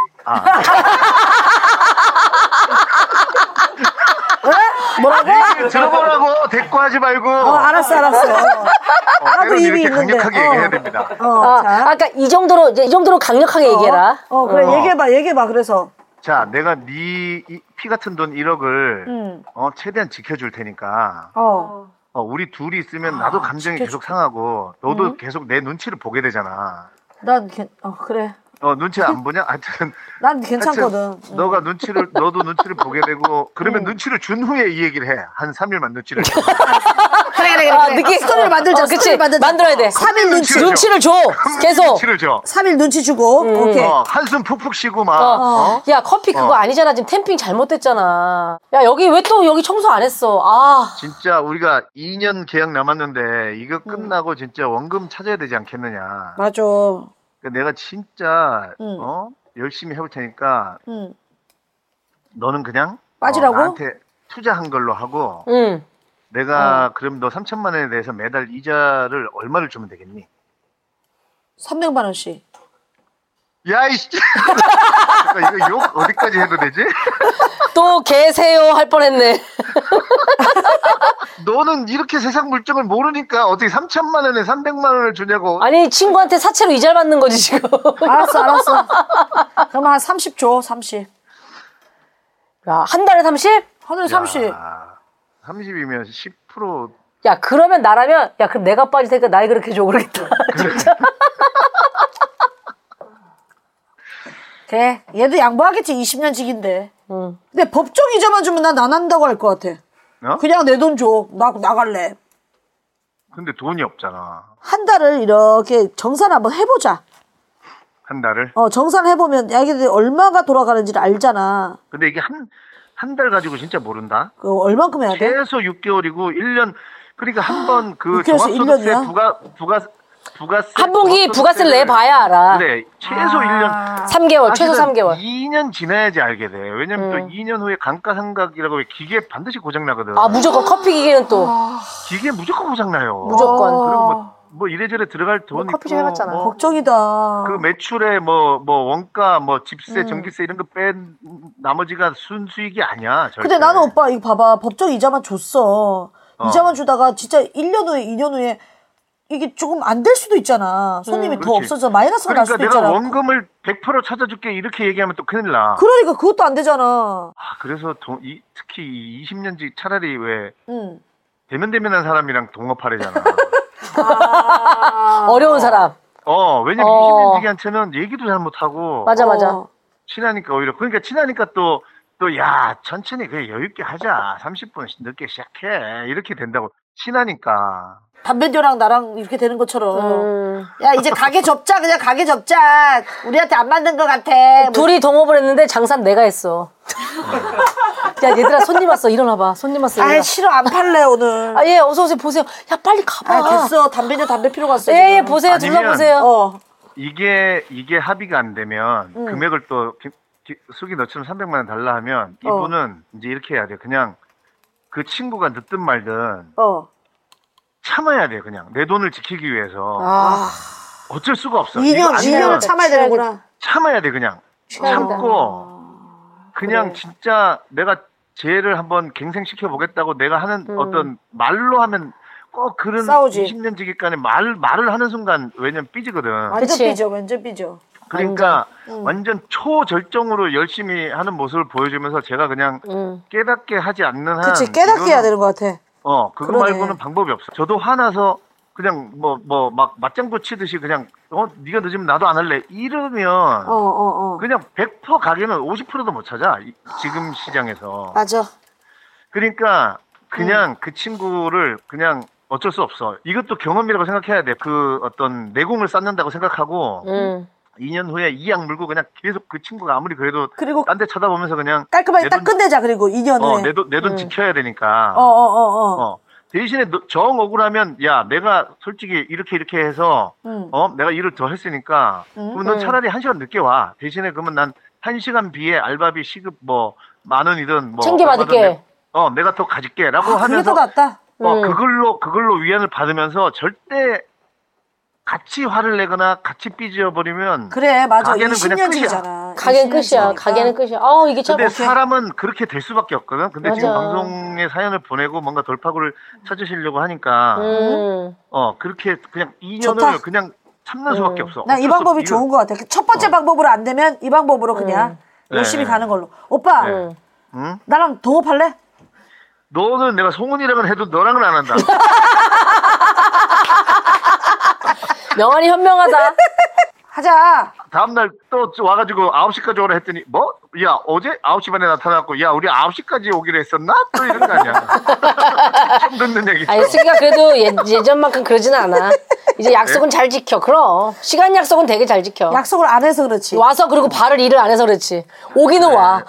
뭐라고? 들어보라고 대꾸하지 말고. 알았어. 나도 입이 이렇게 강력하게 얘기해야 됩니다. 아까 이 정도로 강력하게 얘기해라. 그래 얘기해봐. 그래서. 자, 내가 네 피 같은 돈 1억을 최대한 지켜줄 테니까. 우리 둘이 있으면 나도 감정이 계속 상하고 너도 계속 내 눈치를 보게 되잖아. 난 그래. 눈치 안 보냐? 하여튼 난 괜찮거든. 너도 눈치를 보게 되고 그러면 눈치를 준 후에 이 얘기를 해. 한 3일만 눈치를 줘. 그래. 느낌 스토리를 만들자. 그치. 만들어야 돼. 3일 눈치를 줘. 계속. 눈치를 줘. 3일 눈치 주고. 오케이. 한숨 푹푹 쉬고 막. 야, 커피 그거 아니잖아. 지금 템핑 잘못됐잖아. 야, 여기 왜 또 여기 청소 안 했어? 아. 진짜 우리가 2년 계약 남았는데 이거 끝나고 진짜 원금 찾아야 되지 않겠느냐. 맞아. 내가 진짜 열심히 해볼 테니까 너는 그냥 빠지라고? 나한테 투자한 걸로 하고 내가 그럼 너 3천만 원에 대해서 매달 이자를 얼마를 주면 되겠니? 300만 원씩. 야 이씨. 이거 욕 어디까지 해도 되지? 또 계세요 할 뻔했네. 너는 이렇게 세상 물정을 모르니까 어떻게 3천만 원에 300만 원을 주냐고. 아니 친구한테 사채로 이자를 받는 거지 지금. 알았어. 그럼 한 30 줘. 30. 야, 한 달에 30? 한 달에 30. 30이면 10%. 야, 그러면 나라면 야, 그럼 내가 빠질 테니까 나이 그렇게 줘 그러겠다. 진짜. 그래. 얘도 양보하겠지. 20년 직인데. 근데 법정 이자만 주면 난 안 한다고 할 것 같아. 그냥 내 돈 줘. 나 나갈래. 근데 돈이 없잖아. 한 달을 이렇게 정산 한번 해보자. 한 달을? 정산을 해보면 야, 이게 얼마가 돌아가는지를 알잖아. 근데 이게 한 달 가지고 진짜 모른다? 얼만큼 해야 돼? 최소 6개월이고 1년. 그러니까 한 번 그 6개월에서 종합소득세 1년이야? 부가세 한 분기 부가세를 내봐야 알아. 그래. 최소 1년. 3개월, 최소 3개월. 2년 지나야지 알게 돼. 왜냐면 또 2년 후에 감가상각이라고 기계 반드시 고장나거든. 아, 무조건 커피 기계는 또. 기계 무조건 고장나요. 무조건. 그리고 뭐 이래저래 들어갈 돈 있고. 커피 좀 해봤잖아. 걱정이다. 그 매출에 뭐 원가, 집세, 전기세 이런 거 뺀 나머지가 순수익이 아니야. 절대. 근데 나는 오빠 이거 봐봐. 법정 이자만 줬어. 이자만 주다가 진짜 1년 후에 2년 후에 이게 조금 안 될 수도 있잖아. 손님이 더 없어져 마이너스가 날 수도 있잖아. 내가 원금을 100% 찾아줄게 이렇게 얘기하면 또 큰일 나. 그러니까 그것도 안 되잖아. 그래서 특히 20년직 차라리 왜 대면대면한 사람이랑 동업하래잖아. 어려운 사람. 왜냐면 20년직한테는 얘기도 잘 못하고. 맞아. 친하니까 오히려. 그러니까 친하니까 또 야 천천히 그냥 여유있게 하자. 30분 늦게 시작해. 이렇게 된다고. 친하니까. 담배녀랑 나랑 이렇게 되는 것처럼. 야, 이제 가게 접자. 그냥 가게 접자. 우리한테 안 맞는 것 같아. 둘이 동업을 했는데 장사는 내가 했어. 야, 얘들아, 손님 왔어. 일어나봐. 손님 왔어. 아, 싫어. 안 팔래, 오늘. 아, 예, 어서오세요. 보세요. 야, 빨리 가봐. 됐어. 담배 필요가 없어. 예, 보세요. 둘러보세요. 이게 합의가 안 되면 금액을 또 숙이 너처럼 300만 원 달라 하면 이분은 이제 이렇게 해야 돼. 그냥 그 친구가 늦든 말든 참아야 돼. 그냥 내 돈을 지키기 위해서. 어쩔 수가 없어. 2년을 참아야 되는구나. 참아야 돼. 그냥 참고 그냥 진짜 내가 쟤를 한번 갱생시켜 보겠다고 내가 하는 어떤 말로 하면 꼭 그런 싸우지. 20년 지기간에 말을 하는 순간 왜냐면 삐지거든. 완전 삐져. 그러니까 완전 초절정으로 열심히 하는 모습을 보여주면서 제가 그냥 깨닫게 하지 않는 한. 그치, 깨닫게 해야 되는 것 같아. 그거 그러네. 말고는 방법이 없어. 저도 화나서 그냥 막 맞장구 치듯이 그냥 네가 늦으면 나도 안 할래 이러면 그냥 100% 가게는 50%도 못 찾아. 지금 시장에서. 맞아. 그러니까 그냥 그 친구를 그냥 어쩔 수 없어. 이것도 경험이라고 생각해야 돼. 그 어떤 내공을 쌓는다고 생각하고 2년 후에 이 약 물고 그냥 계속 그 친구가 아무리 그래도 딴 데 쳐다보면서 그냥 깔끔하게 딱 끝내자. 그리고 2년 후에 내 돈 지켜야 되니까. 대신에 정 억울하면 야 내가 솔직히 이렇게 해서 내가 일을 더 했으니까 그럼 넌 차라리 1시간 늦게 와. 대신에 그러면 난 1시간 비에 알바비 시급 뭐 10,000원이든 챙겨 받을게. 내가 더 가질게라고 하면서 그게 더 낫다. 그걸로 위안을 받으면서 절대 같이 화를 내거나 같이 삐져버리면 그래 맞아. 가게는 그냥 직이잖아. 가게는 끝이야. 가게는 끝이야. 이게 참. 근데 사람은 그렇게 될 수밖에 없거든. 근데 맞아. 지금 방송에 사연을 보내고 뭔가 돌파구를 찾으시려고 하니까 그렇게 그냥 2년을 좋다. 그냥 참는 수밖에 없어. 난 이 방법이 좋은 것 같아. 첫 번째 방법으로 안 되면 이 방법으로 그냥 열심히 가는 걸로. 오빠 나랑 동업할래? 너는 내가 송은이랑은 해도 너랑은 안 한다. 명환이 현명하다. 하자. 다음날 또 와가지고 9시까지 오라 했더니 뭐? 야 어제 9시 반에 나타났고 야 우리 9시까지 오기로 했었나? 또 이런 거 아니야. 처음 듣는 얘기죠. 아니 수기가 그래도 예전만큼 그러지는 않아. 이제 약속은 잘 지켜. 그럼 시간 약속은 되게 잘 지켜. 약속을 안 해서 그렇지. 와서 그리고 발을 일을 안 해서 그렇지. 오기는 와.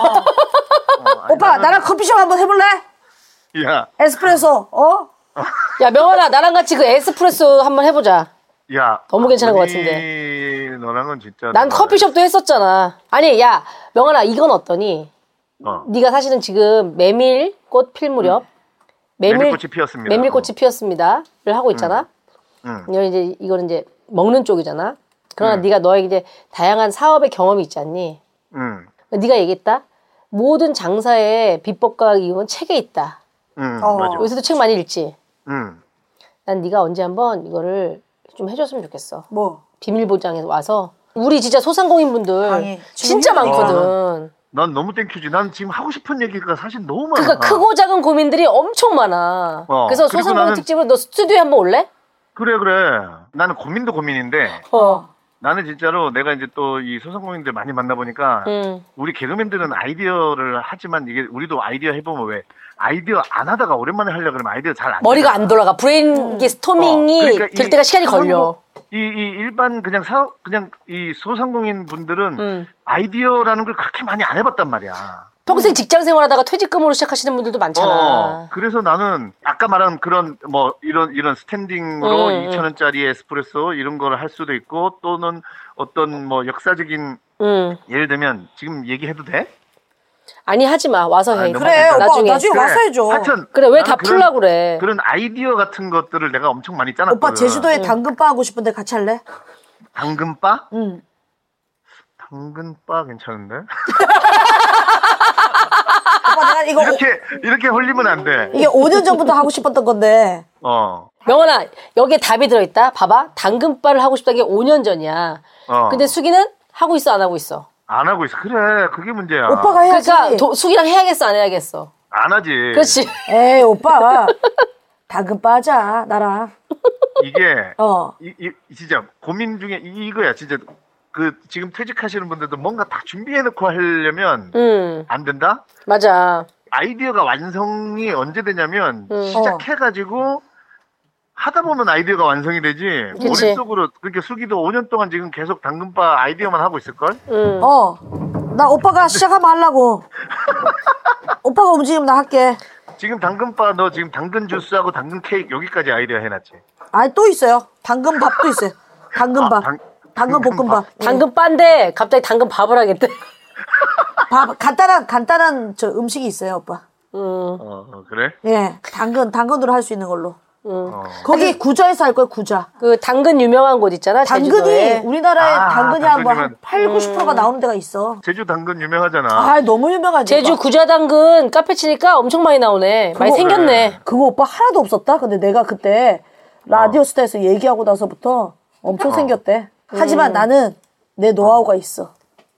오빠 나랑 커피숍 한번 해볼래? 야 에스프레소. 야 명환아 나랑 같이 그 에스프레소 한번 해보자. 야 너무 괜찮은 것 같은데. 너랑은 진짜. 난 커피숍도 했었잖아. 아니 야 명환아 이건 어떠니? 네가 사실은 지금 메밀꽃 필 무렵 메밀꽃이 피었습니다. 메밀꽃이 피었습니다를 하고 있잖아. 이거는 이제 먹는 쪽이잖아. 그러나 네가 너의 이제 다양한 사업의 경험이 있지 않니? 네가 얘기했다. 모든 장사의 비법과 이건 책에 있다. 맞아. 요새도 책 많이 읽지. 난 네가 언제 한번 이거를 좀 해줬으면 좋겠어. 뭐? 비밀보장에서 와서 우리 진짜 소상공인분들 진짜 많거든. 난 너무 땡큐지. 난 지금 하고 싶은 얘기가 사실 너무 많아. 그러니까 크고 작은 고민들이 엄청 많아. 그래서 소상공인 특집으로 너 스튜디오에 한번 올래? 그래. 나는 고민도 고민인데 나는 진짜로 내가 이제 또 이 소상공인들 많이 만나보니까 우리 개그맨들은 아이디어를 하지만 이게 우리도 아이디어 해보면 왜 아이디어 안 하다가 오랜만에 하려고 그러면 아이디어 잘 안 돼. 머리가 안 돌아가. 브레인 스토밍이 그러니까 될 때가 시간이 걸려. 이 일반 그냥 이 소상공인 분들은 아이디어라는 걸 그렇게 많이 안 해봤단 말이야. 평생 직장 생활하다가 퇴직금으로 시작하시는 분들도 많잖아. 그래서 나는 아까 말한 그런 뭐 이런 스탠딩으로 2,000원짜리 에스프레소 이런 걸 할 수도 있고 또는 어떤 뭐 역사적인 예를 들면 지금 얘기해도 돼? 아니 하지 마. 와서 해. 그래 오빠 나중에 와서 해줘. 하여튼 그래 왜 다 풀라고 그래. 그런 아이디어 같은 것들을 내가 엄청 많이 짜놨거든. 오빠 제주도에 당근바 하고 싶은데 같이 할래? 당근바? 응. 당근바 괜찮은데? 오빠 내가 이거 이렇게 홀리면 안 돼. 이게 5년 전부터 하고 싶었던 건데. 명언아 여기에 답이 들어있다. 봐봐. 당근바를 하고 싶다는 게 5년 전이야. 근데 수기는 하고 있어 안 하고 있어? 안 하고 있어. 그래 그게 문제야. 오빠가 해야지. 그러니까 수기랑 해야겠어 안 해야겠어? 안 하지. 그렇지. 에이 오빠 당근바 하자 나랑. 이게 진짜 고민 중에 이거야. 진짜 그 지금 퇴직하시는 분들도 뭔가 다 준비해놓고 하려면 안 된다? 맞아. 아이디어가 완성이 언제 되냐면 시작해가지고 하다 보면 아이디어가 완성이 되지. 그치. 머릿속으로 그렇게 수기도 5년 동안 지금 계속 당근바 아이디어만 하고 있을걸? 나 오빠가 시작하면 하려고. 오빠가 움직이면 나 할게. 지금 당근바 너 지금 당근 주스하고 당근 케이크 여기까지 아이디어 해놨지? 아니 또 있어요. 당근밥도 있어요. 당근밥. 당근 볶음밥. 당근바인데 갑자기 당근밥을 하겠대. 밥 간단한 저 음식이 있어요, 오빠. 그래? 예, 당근으로 할 수 있는 걸로. 거기 구자에서 할 거예요, 구자. 그 당근 유명한 곳 있잖아. 당근이 제주도에. 우리나라에 당근이 한 8, 90%가 나오는 데가 있어. 제주 당근 유명하잖아. 아, 너무 유명하지. 제주 구자 당근 카페 치니까 엄청 많이 나오네. 많이 생겼네. 그거 오빠 하나도 없었다. 근데 내가 그때 라디오스타에서 얘기하고 나서부터 엄청 생겼대. 하지만 나는 내 노하우가 있어.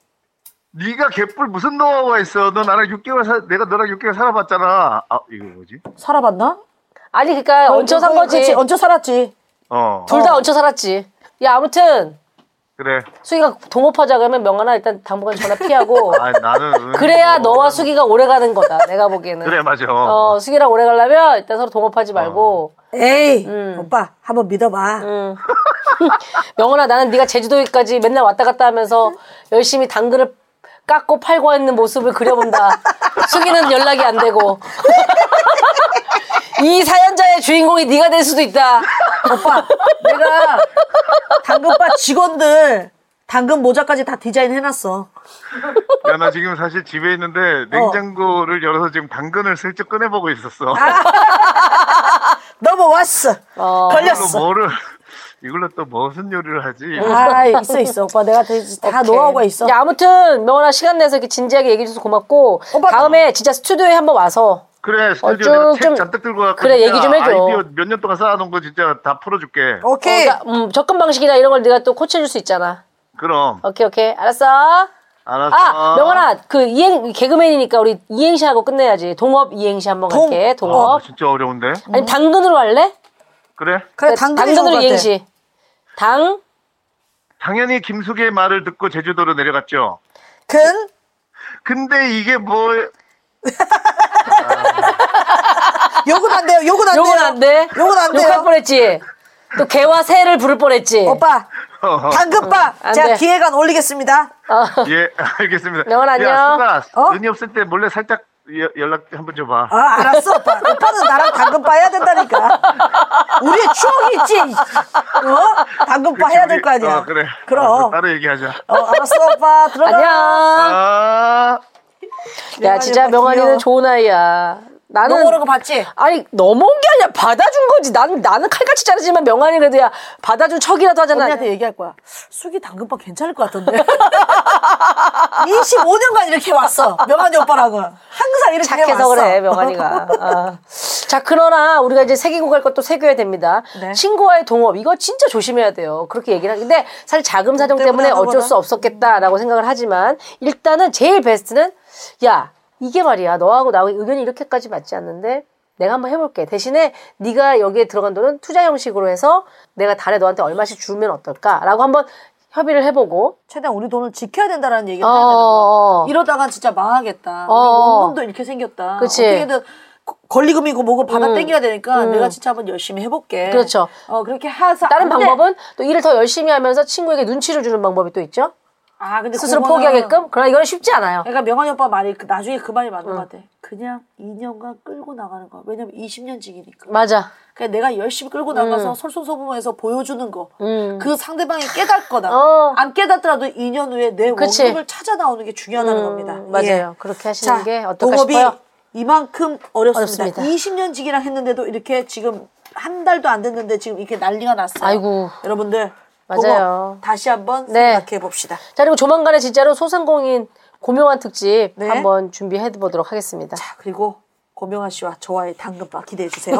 네가 개뿔 무슨 노하우가 있어? 너 나랑 6개월 내가 너랑 6개월 살아봤잖아. 아 이거 뭐지? 살아봤나? 아니 그러니까 얹혀 산 거지. 그치, 얹혀 살았지. 둘 다 얹혀 살았지. 야 아무튼 그래. 수기가 동업하자 그러면 명언아 일단 당분간 전화 피하고. 아 나는 그래야 너와 수기가 오래 가는 거다. 내가 보기에는. 그래 맞아. 수기랑 오래 가려면 일단 서로 동업하지 말고. 에이 오빠 한번 믿어봐. 명언아 나는 네가 제주도까지 맨날 왔다 갔다 하면서 열심히 당근을 깎고 팔고 있는 모습을 그려본다. 수기는 연락이 안 되고. 이 사연자의 주인공이 네가 될 수도 있다. 오빠 내가 당근바 직원들 당근 모자까지 다 디자인 해놨어. 야 나 지금 사실 집에 있는데 냉장고를 열어서 지금 당근을 슬쩍 꺼내보고 있었어. 넘어왔어. 걸렸어. 이걸로 또 무슨 요리를 하지? 아 있어 오빠 내가 다 노하우가 있어. 야 아무튼 명언아 시간 내서 이렇게 진지하게 얘기해줘서 고맙고 오빠, 다음에 진짜 스튜디오에 한번 와서 그래 스튜디오에 내가 책 잔뜩 들고 와서 그래 얘기 좀 해줘. 아이디어 몇 년 동안 쌓아놓은 거 진짜 다 풀어줄게. 오케이. 그러니까, 접근 방식이나 이런 걸 네가 또 코치해줄 수 있잖아. 그럼. 오케이 알았어. 알았어. 명환아, 그 개그맨이니까 우리 이행시하고 끝내야지. 동업 이행시 한번 갈게. 동업. 진짜 어려운데? 아니, 당근으로 할래? 그래. 당근으로 이행시. 당연히 김숙의 말을 듣고 제주도로 내려갔죠. 근데 이게 뭘? 욕은 안 돼요. 욕은 안 돼. 욕할 뻔했지. 또 개와 새를 부를 뻔했지. 오빠. 당근바. 제가 기획안 올리겠습니다. 예, 알겠습니다. 명언 안녕. 야, 수가 의미 없을 때 몰래 살짝 연락 한번 줘봐. 알았어, 오빠. 오빠는 나랑 당근바 해야 된다니까. 우리의 추억이 있지. 당근바 해야 될 거 아니야. 그래. 그럼. 따로 얘기하자. 알았어, 오빠. 들어가. 안녕. 야, 진짜 명환이는 좋은 아이야. 나는 넘어오는 거 봤지? 아니, 넘어온 게 아니라 받아준 거지. 나는 칼같이 자르지만 명환이 그래도 야 받아준 척이라도 하잖아. 언니한테 얘기할 거야. 숙이 당근밥 괜찮을 것 같던데. 25년간 이렇게 왔어. 명환이 오빠랑은. 항상 이렇게 착해서 해왔어. 그래, 명환이가. 자, 그러나 우리가 이제 새기고 갈 것도 새겨야 됩니다. 네. 친구와의 동업, 이거 진짜 조심해야 돼요. 그렇게 얘기를 하는데 사실 자금 사정 때문에 어쩔 수 없었겠다라고 생각을 하지만 일단은 제일 베스트는 야, 이게 말이야. 너하고 나하고 의견이 이렇게까지 맞지 않는데 내가 한번 해볼게. 대신에 네가 여기에 들어간 돈은 투자 형식으로 해서 내가 달에 너한테 얼마씩 주면 어떨까라고 한번 협의를 해보고 최대한 우리 돈을 지켜야 된다라는 얘기를 해야 되는 거야. 이러다가 진짜 망하겠다. 우리 원금도 이렇게 생겼다. 그치. 어떻게든 권리금이고 뭐고 받아 땡겨야 되니까 내가 진짜 한번 열심히 해볼게. 그렇죠. 그렇게 해서 다른 방법은 또 일을 더 열심히 하면서 친구에게 눈치를 주는 방법이 또 있죠. 근데 스스로 포기하게끔? 그러나 이건 쉽지 않아요. 그러니까 명환이 오빠 말이 나중에 그 말이 맞는 것 같아. 그냥 2년간 끌고 나가는 거야. 왜냐면 20년직이니까. 맞아. 그냥 내가 열심히 끌고 나가서 솔선수범해서 보여주는 거. 그 상대방이 깨달을 거다. 안 깨닫더라도 2년 후에 내 원금을 찾아 나오는 게 중요하다는 겁니다. 맞아요. 예. 그렇게 하시는 게 어떨까 동업이 싶어요. 이만큼 어렵습니다. 20년직이랑 했는데도 이렇게 지금 한 달도 안 됐는데 지금 이렇게 난리가 났어요. 아이고. 여러분들. 맞아요. 다시 한번 생각해 봅시다. 자, 그리고 조만간에 진짜로 소상공인 고명환 특집 한번 준비해 보도록 하겠습니다. 자, 그리고 고명환 씨와 저와의 당근바 기대해 주세요.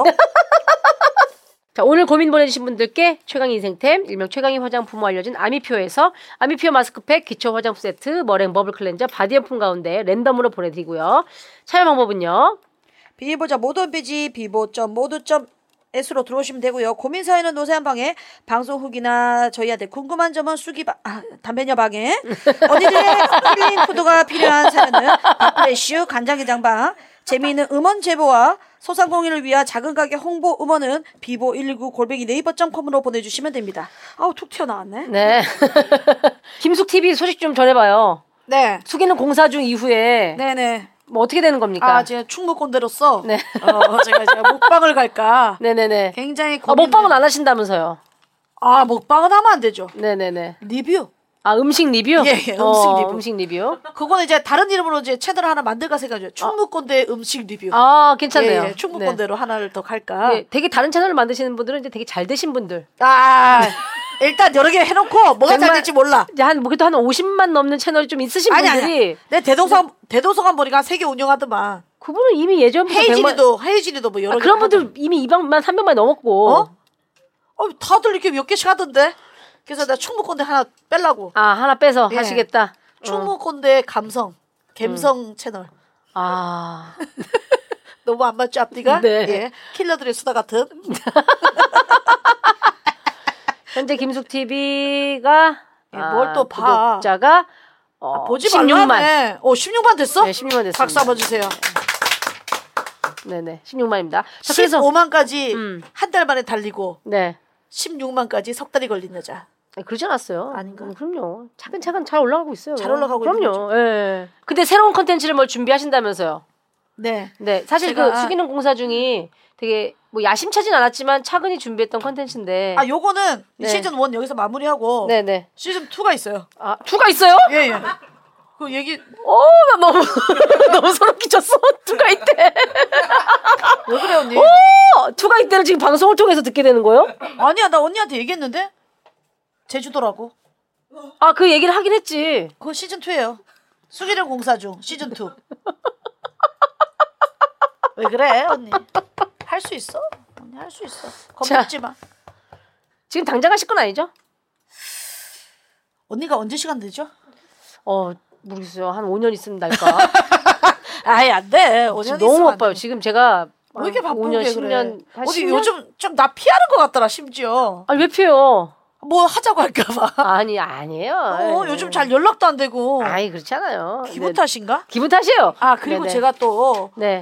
자, 오늘 고민 보내주신 분들께 최강희 인생템, 일명 최강희 화장품으로 알려진 아미퓨어에서 아미퓨어 마스크팩, 기초 화장품 세트, 머랭 버블 클렌저, 바디앰품 가운데 랜덤으로 보내드리고요. 참여 방법은요. 비보자 모두 홈페이지 비보.모두.s로 들어오시면 되고요. 고민 사연은 노세한 방에, 방송 후기나 저희한테 궁금한 점은 담배녀 방에, 언니들의 힐링 푸드가 필요한 사연은 밥프레쉬 간장게장방, 재미있는 음원 제보와 소상공인을 위한 작은 가게 홍보 음원은 비보119@네이버.com으로 보내주시면 됩니다. 툭 튀어나왔네. 네. 김숙TV 소식 좀 전해봐요. 네. 숙이는 공사 중 이후에. 네네. 뭐 어떻게 되는 겁니까? 제가 충무꼰대로서 제가 먹방을 갈까. 네네네. 굉장히 먹방은 안 하신다면서요? 먹방은 하면 안 되죠. 네네네. 리뷰. 음식 리뷰? 예, 음식 리뷰. 음식 리뷰. 그거는 이제 다른 이름으로 이제 채널 하나 만들까 생각해요. 충무꼰대 음식 리뷰. 괜찮네요. 예, 충무꼰대로 하나를 더 갈까. 네, 되게 다른 채널을 만드시는 분들은 이제 되게 잘 되신 분들. 일단 여러 개 해놓고 뭐가 잘 될지 몰라. 그래도 한 50만 넘는 채널이 좀 있으신 분들이. 내 대도서관 보니까 3개 운영하더만. 그분은 이미 예전부터 헤이진이도 뭐 여러 개. 그런 분들 이미 200만, 300만 넘었고. 다들 이렇게 몇 개씩 하던데. 그래서 내가 충무꼰대 하나 빼려고. 하나 빼서 하시겠다. 충무꼰대 감성 채널. 너무 안 맞죠 앞뒤가? 네. 예. 킬러들의 수다 같은. 현재 김숙TV가 뭘 또 봐. 구독자가 보지 16만. 16만 됐어? 네, 16만 됐습니다. 박수 한번 주세요. 네네, 16만입니다. 15만까지 한 달 만에 달리고. 네. 16만까지 석 달이 걸린 여자. 그러지 않았어요. 아닌가? 그럼요. 차근차근 잘 올라가고 있어요. 잘 올라가고 있는 거죠. 그럼요. 예. 근데 새로운 컨텐츠를 뭘 준비하신다면서요? 네. 네. 사실 숙이는 공사 중이 되게 뭐 야심차진 않았지만 차근히 준비했던 컨텐츠인데. 요거는 시즌 1 여기서 마무리하고. 네네. 시즌 2가 있어요. 2가 있어요? 예. 그 얘기. 나 너무 소름 끼쳤어. 2가 있대. 왜 그래 언니? 2가 있대를 지금 방송을 통해서 듣게 되는 거예요? 아니야, 나 언니한테 얘기했는데. 제주도라고. 그 얘기를 하긴 했지. 그거 시즌 2예요. 숙이는 공사 중 시즌 2. 왜 그래 언니? 할 수 있어. 언니 할 수 있어. 겁먹지 마. 지금 당장 하실 건 아니죠? 언니가 언제 시간 되죠? 모르겠어요. 한 5년 있으면 날까? 아예 안 돼. 5년 너무 바빠요. 지금 제가 왜 이렇게 바쁘게 5년, 그래. 10년, 어디 10년? 요즘 좀 나 피하는 것 같더라 심지어. 아니 왜 피해요? 뭐 하자고 할까봐. 아니에요. 요즘 잘 연락도 안 되고. 아이 그렇잖아요. 기분 탓인가? 기분 탓이에요. 아 그리고 네네. 제가 또 네.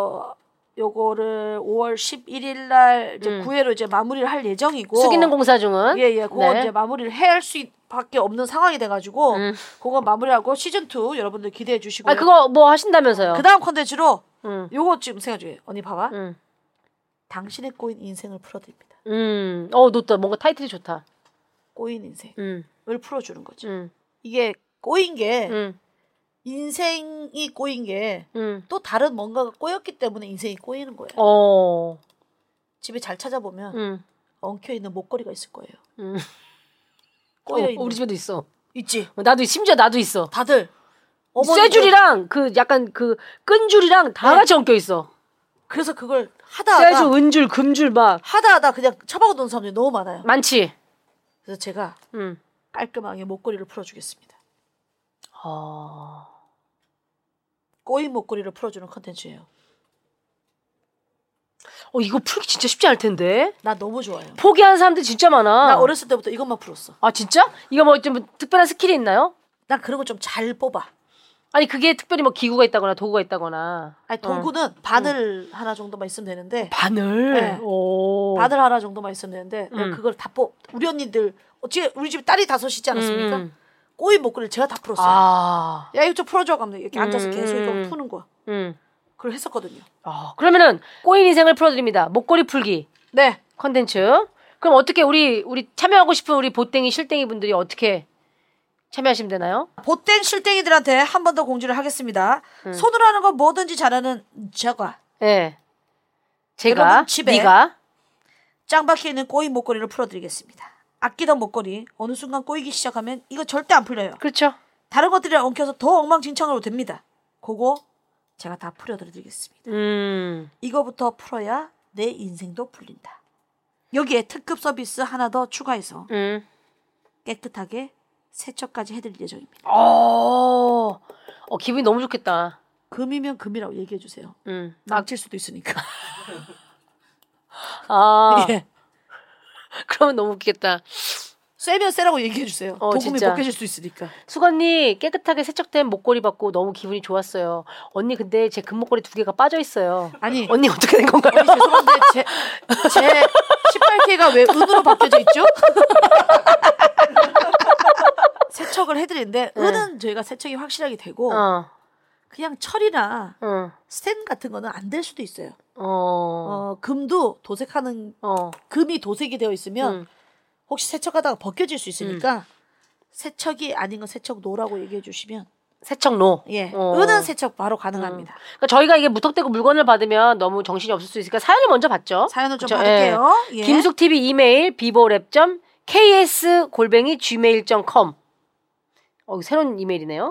요거를 5월 11일 날 이제 9회로 이제 마무리를 할 예정이고. 숙이는 공사 중은. 예. 그거 네. 이제 마무리를 할 수밖에 없는 상황이 돼가지고 그거 마무리하고 시즌 2 여러분들 기대해 주시고요. 아 그거 뭐 하신다면서요? 그 다음 컨텐츠로 요거 지금 생각 중이에요. 언니 봐봐. 당신의 꼬인 인생을 풀어드립니다. 좋다. 뭔가 타이틀이 좋다. 꼬인 인생을 풀어주는 거지. 이게 꼬인 게 인생이 꼬인 게 또 다른 뭔가가 꼬였기 때문에 인생이 꼬이는 거예요. 집에 잘 찾아보면 엉켜있는 목걸이가 있을 거예요. 꼬여있는. 우리 집에도 있어. 있지? 나도 심지어 나도 있어. 다들 쇠줄이랑 그 약간 그 끈줄이랑 다 같이 엉켜 있어. 그래서 그걸 하다하다 쇠줄, 은줄, 금줄 막 하다하다 그냥 처박아 놓는 사람들이 너무 많아요. 많지. 그래서 제가 깔끔하게 목걸이를 풀어주겠습니다. 꼬인 목걸이를 풀어주는 컨텐츠예요. 이거 풀기 진짜 쉽지 않을 텐데. 나 너무 좋아요. 포기한 사람들 진짜 많아. 나 어렸을 때부터 이것만 풀었어. 아 진짜? 이거 뭐 좀 특별한 스킬이 있나요? 난 그런 거 좀 잘 뽑아. 아니 그게 특별히 뭐 기구가 있다거나 도구가 있다거나. 아니 도구는 바늘 하나 정도만 있으면 되는데. 바늘? 네. 오. 바늘 하나 정도만 있으면 되는데 내가 그걸 다 우리 언니들 우리 집에 딸이 5이지 않았습니까? 꼬인 목걸이를 제가 다 풀었어요. 야 이거 좀 풀어줘 가면 이렇게 앉아서 계속 이거 푸는 거야. 그걸 했었거든요. 그러면은 꼬인 인생을 풀어드립니다. 목걸이 풀기. 네. 컨텐츠. 그럼 어떻게 우리 참여하고 싶은 우리 보땡이 실땡이 분들이 어떻게 참여하시면 되나요? 보땡 실땡이들한테 한 번 더 공지를 하겠습니다. 손으로 하는 거 뭐든지 잘하는 제가. 네. 여러분 집에 네가 짱 박혀있는 꼬인 목걸이를 풀어드리겠습니다. 아끼던 목걸이 어느 순간 꼬이기 시작하면 이거 절대 안 풀려요. 그렇죠. 다른 것들이랑 엉켜서 더 엉망진창으로 됩니다. 그거 제가 다 풀어드리겠습니다. 이거부터 풀어야 내 인생도 풀린다. 여기에 특급 서비스 하나 더 추가해서 깨끗하게 세척까지 해드릴 예정입니다. 기분이 너무 좋겠다. 금이면 금이라고 얘기해주세요. 망칠 수도 있으니까. 예. 그러면 너무 웃기겠다. 쎄면 쎄라고 얘기해주세요. 도금이 진짜. 벗겨질 수 있으니까. 수건이 깨끗하게 세척된 목걸이 받고 너무 기분이 좋았어요. 언니 근데 제 금목걸이 2개가 빠져 있어요. 아니 언니 어떻게 된 건가요? 언니 죄송한데 제 18K가 왜 은으로 바뀌어져 있죠? 세척을 해드리는데 은은 저희가 세척이 확실하게 되고 그냥 철이나 스텐 같은 거는 안 될 수도 있어요. 금도 도색하는 금이 도색이 되어 있으면 혹시 세척하다가 벗겨질 수 있으니까 세척이 아닌 건 세척노라고 얘기해 주시면 세척노. 예. 은은 세척 바로 가능합니다. 그러니까 저희가 이게 무턱대고 물건을 받으면 너무 정신이 없을 수 있으니까 사연을 먼저 받죠. 사연을 좀 받을게요. 예. 김숙TV 이메일 bivolab.ks@gmail.com 새로운 이메일이네요.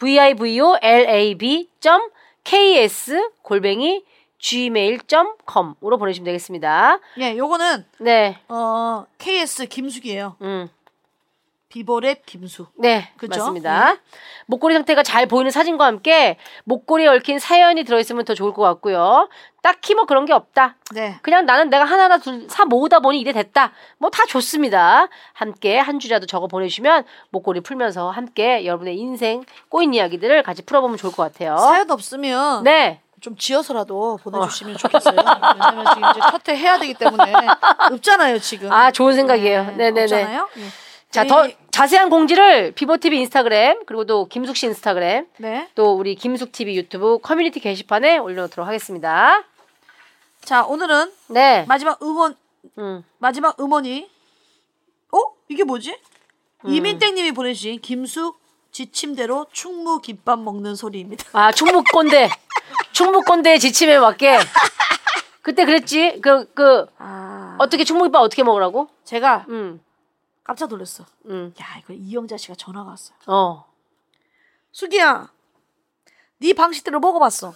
vivolab.ks@gmail.com으로 보내주시면 되겠습니다. 예, 요거는 네. KS 김숙이에요. 비보랩 김숙. 네, 그쵸? 맞습니다. 네. 목걸이 상태가 잘 보이는 사진과 함께 목걸이에 얽힌 사연이 들어있으면 더 좋을 것 같고요. 딱히 뭐 그런 게 없다. 네. 그냥 나는 내가 하나하나 사 모으다 보니 이래 됐다. 뭐 다 좋습니다. 함께 한 주라도 적어 보내주시면 목걸이 풀면서 함께 여러분의 인생 꼬인 이야기들을 같이 풀어보면 좋을 것 같아요. 사연 없으면 네. 좀 지어서라도 보내주시면 좋겠어요. 왜냐면 지금 이제 첫 회 해야 되기 때문에 없잖아요 지금. 아 좋은 생각이에요. 네네네. 없잖아요. 네. 자, 더 자세한 공지를 비보TV 인스타그램 그리고 또 김숙씨 인스타그램 네. 또 우리 김숙TV 유튜브 커뮤니티 게시판에 올려놓도록 하겠습니다. 자 오늘은 네. 마지막 음원이 이게 뭐지? 이민땡님이 보내주신 김숙 지침대로 충무 김밥 먹는 소리입니다. 아 충무꼰대 충무꼰대의 지침에 맞게 그때 그랬지 어떻게 충무김밥 어떻게 먹으라고? 제가 깜짝 놀랐어. 야 이거 이영자 씨가 전화가 왔어요. 수기야, 네 방식대로 먹어봤어.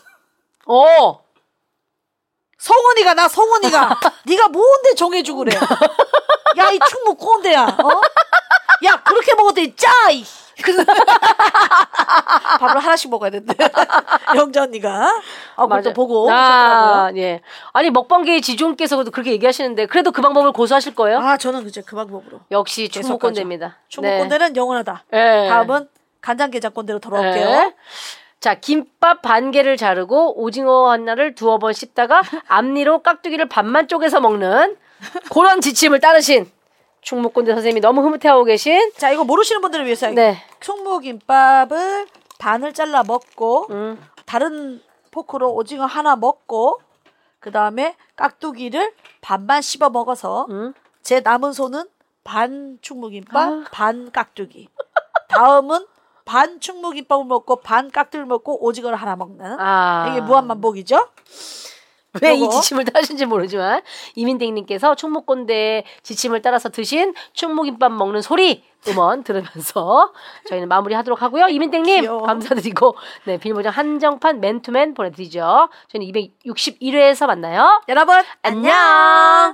성원이가 네가 뭔데 정해주고 그래. 야 이 충무 꼰대야. 야 그렇게 먹어도 짜. 밥을 하나씩 먹어야 된대. 영자 언니가. 그것도 보고 오셨더라고요. 예. 아니 먹방계의 지존께서도 그렇게 얘기하시는데 그래도 그 방법을 고수하실 거예요? 저는 그제 그 방법으로. 역시 충무꼰대입니다. 충무꼰대는 영원하다. 네. 다음은 간장게장꼰대로 돌아올게요. 네. 자, 김밥 반 개를 자르고 오징어 하나를 두어 번 씹다가 앞니로 깍두기를 반만 쪼개서 먹는 그런 지침을 따르신 충무꼰대 선생님이 너무 흐뭇해하고 계신. 자, 이거 모르시는 분들을 위해서 충무김밥을 반을 잘라 먹고 다른 포크로 오징어 하나 먹고 그 다음에 깍두기를 반만 씹어 먹어서 제 남은 손은 반 충무김밥 반 깍두기. 다음은 반 충무김밥을 먹고 반 깍두기를 먹고 오징어를 하나 먹는 이게 무한반복이죠. 왜 이 지침을 따르신지 모르지만 이민땡님께서 충무꼰대의 지침을 따라서 드신 충무김밥 먹는 소리 음원 들으면서 저희는 마무리하도록 하고요. 이민땡님 감사드리고 비닐보장 한정판 맨투맨 보내드리죠. 저희는 261회에서 만나요. 여러분 안녕.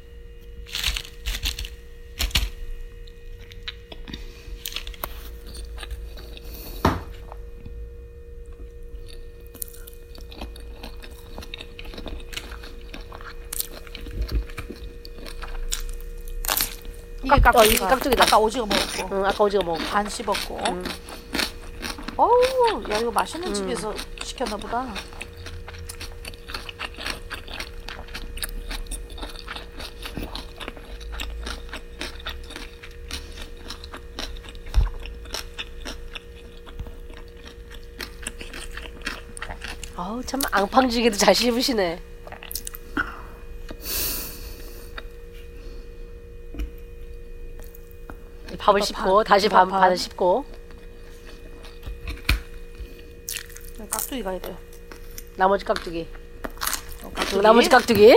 이게 깍두기다. 아까 오징어 먹었고. 아까 오징어 먹었고. 반 씹었고. 어우, 야 이거 맛있는 집에서 시켰나 보다. 아우 참 앙팡지게도 잘 씹으시네. 밥을 씹고 다시 밥을 씹고 깍두기 가야 돼요. 나머지 깍두기. 나머지 깍두기.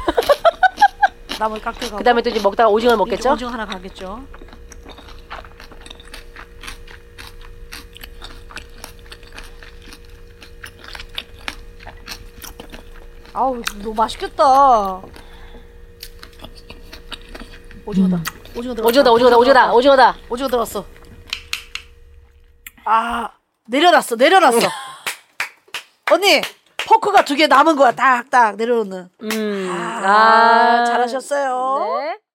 나머지 깍두기. 그다음에 또 이제 먹다가 오징어를 먹겠죠? 오징어 하나 가겠죠. 아우 너무 맛있겠다. 오징어다. 오징어 들었어. 내려놨어. 언니 포크가 2개 남은 거야. 딱딱 내려놓는. 잘하셨어요. 네.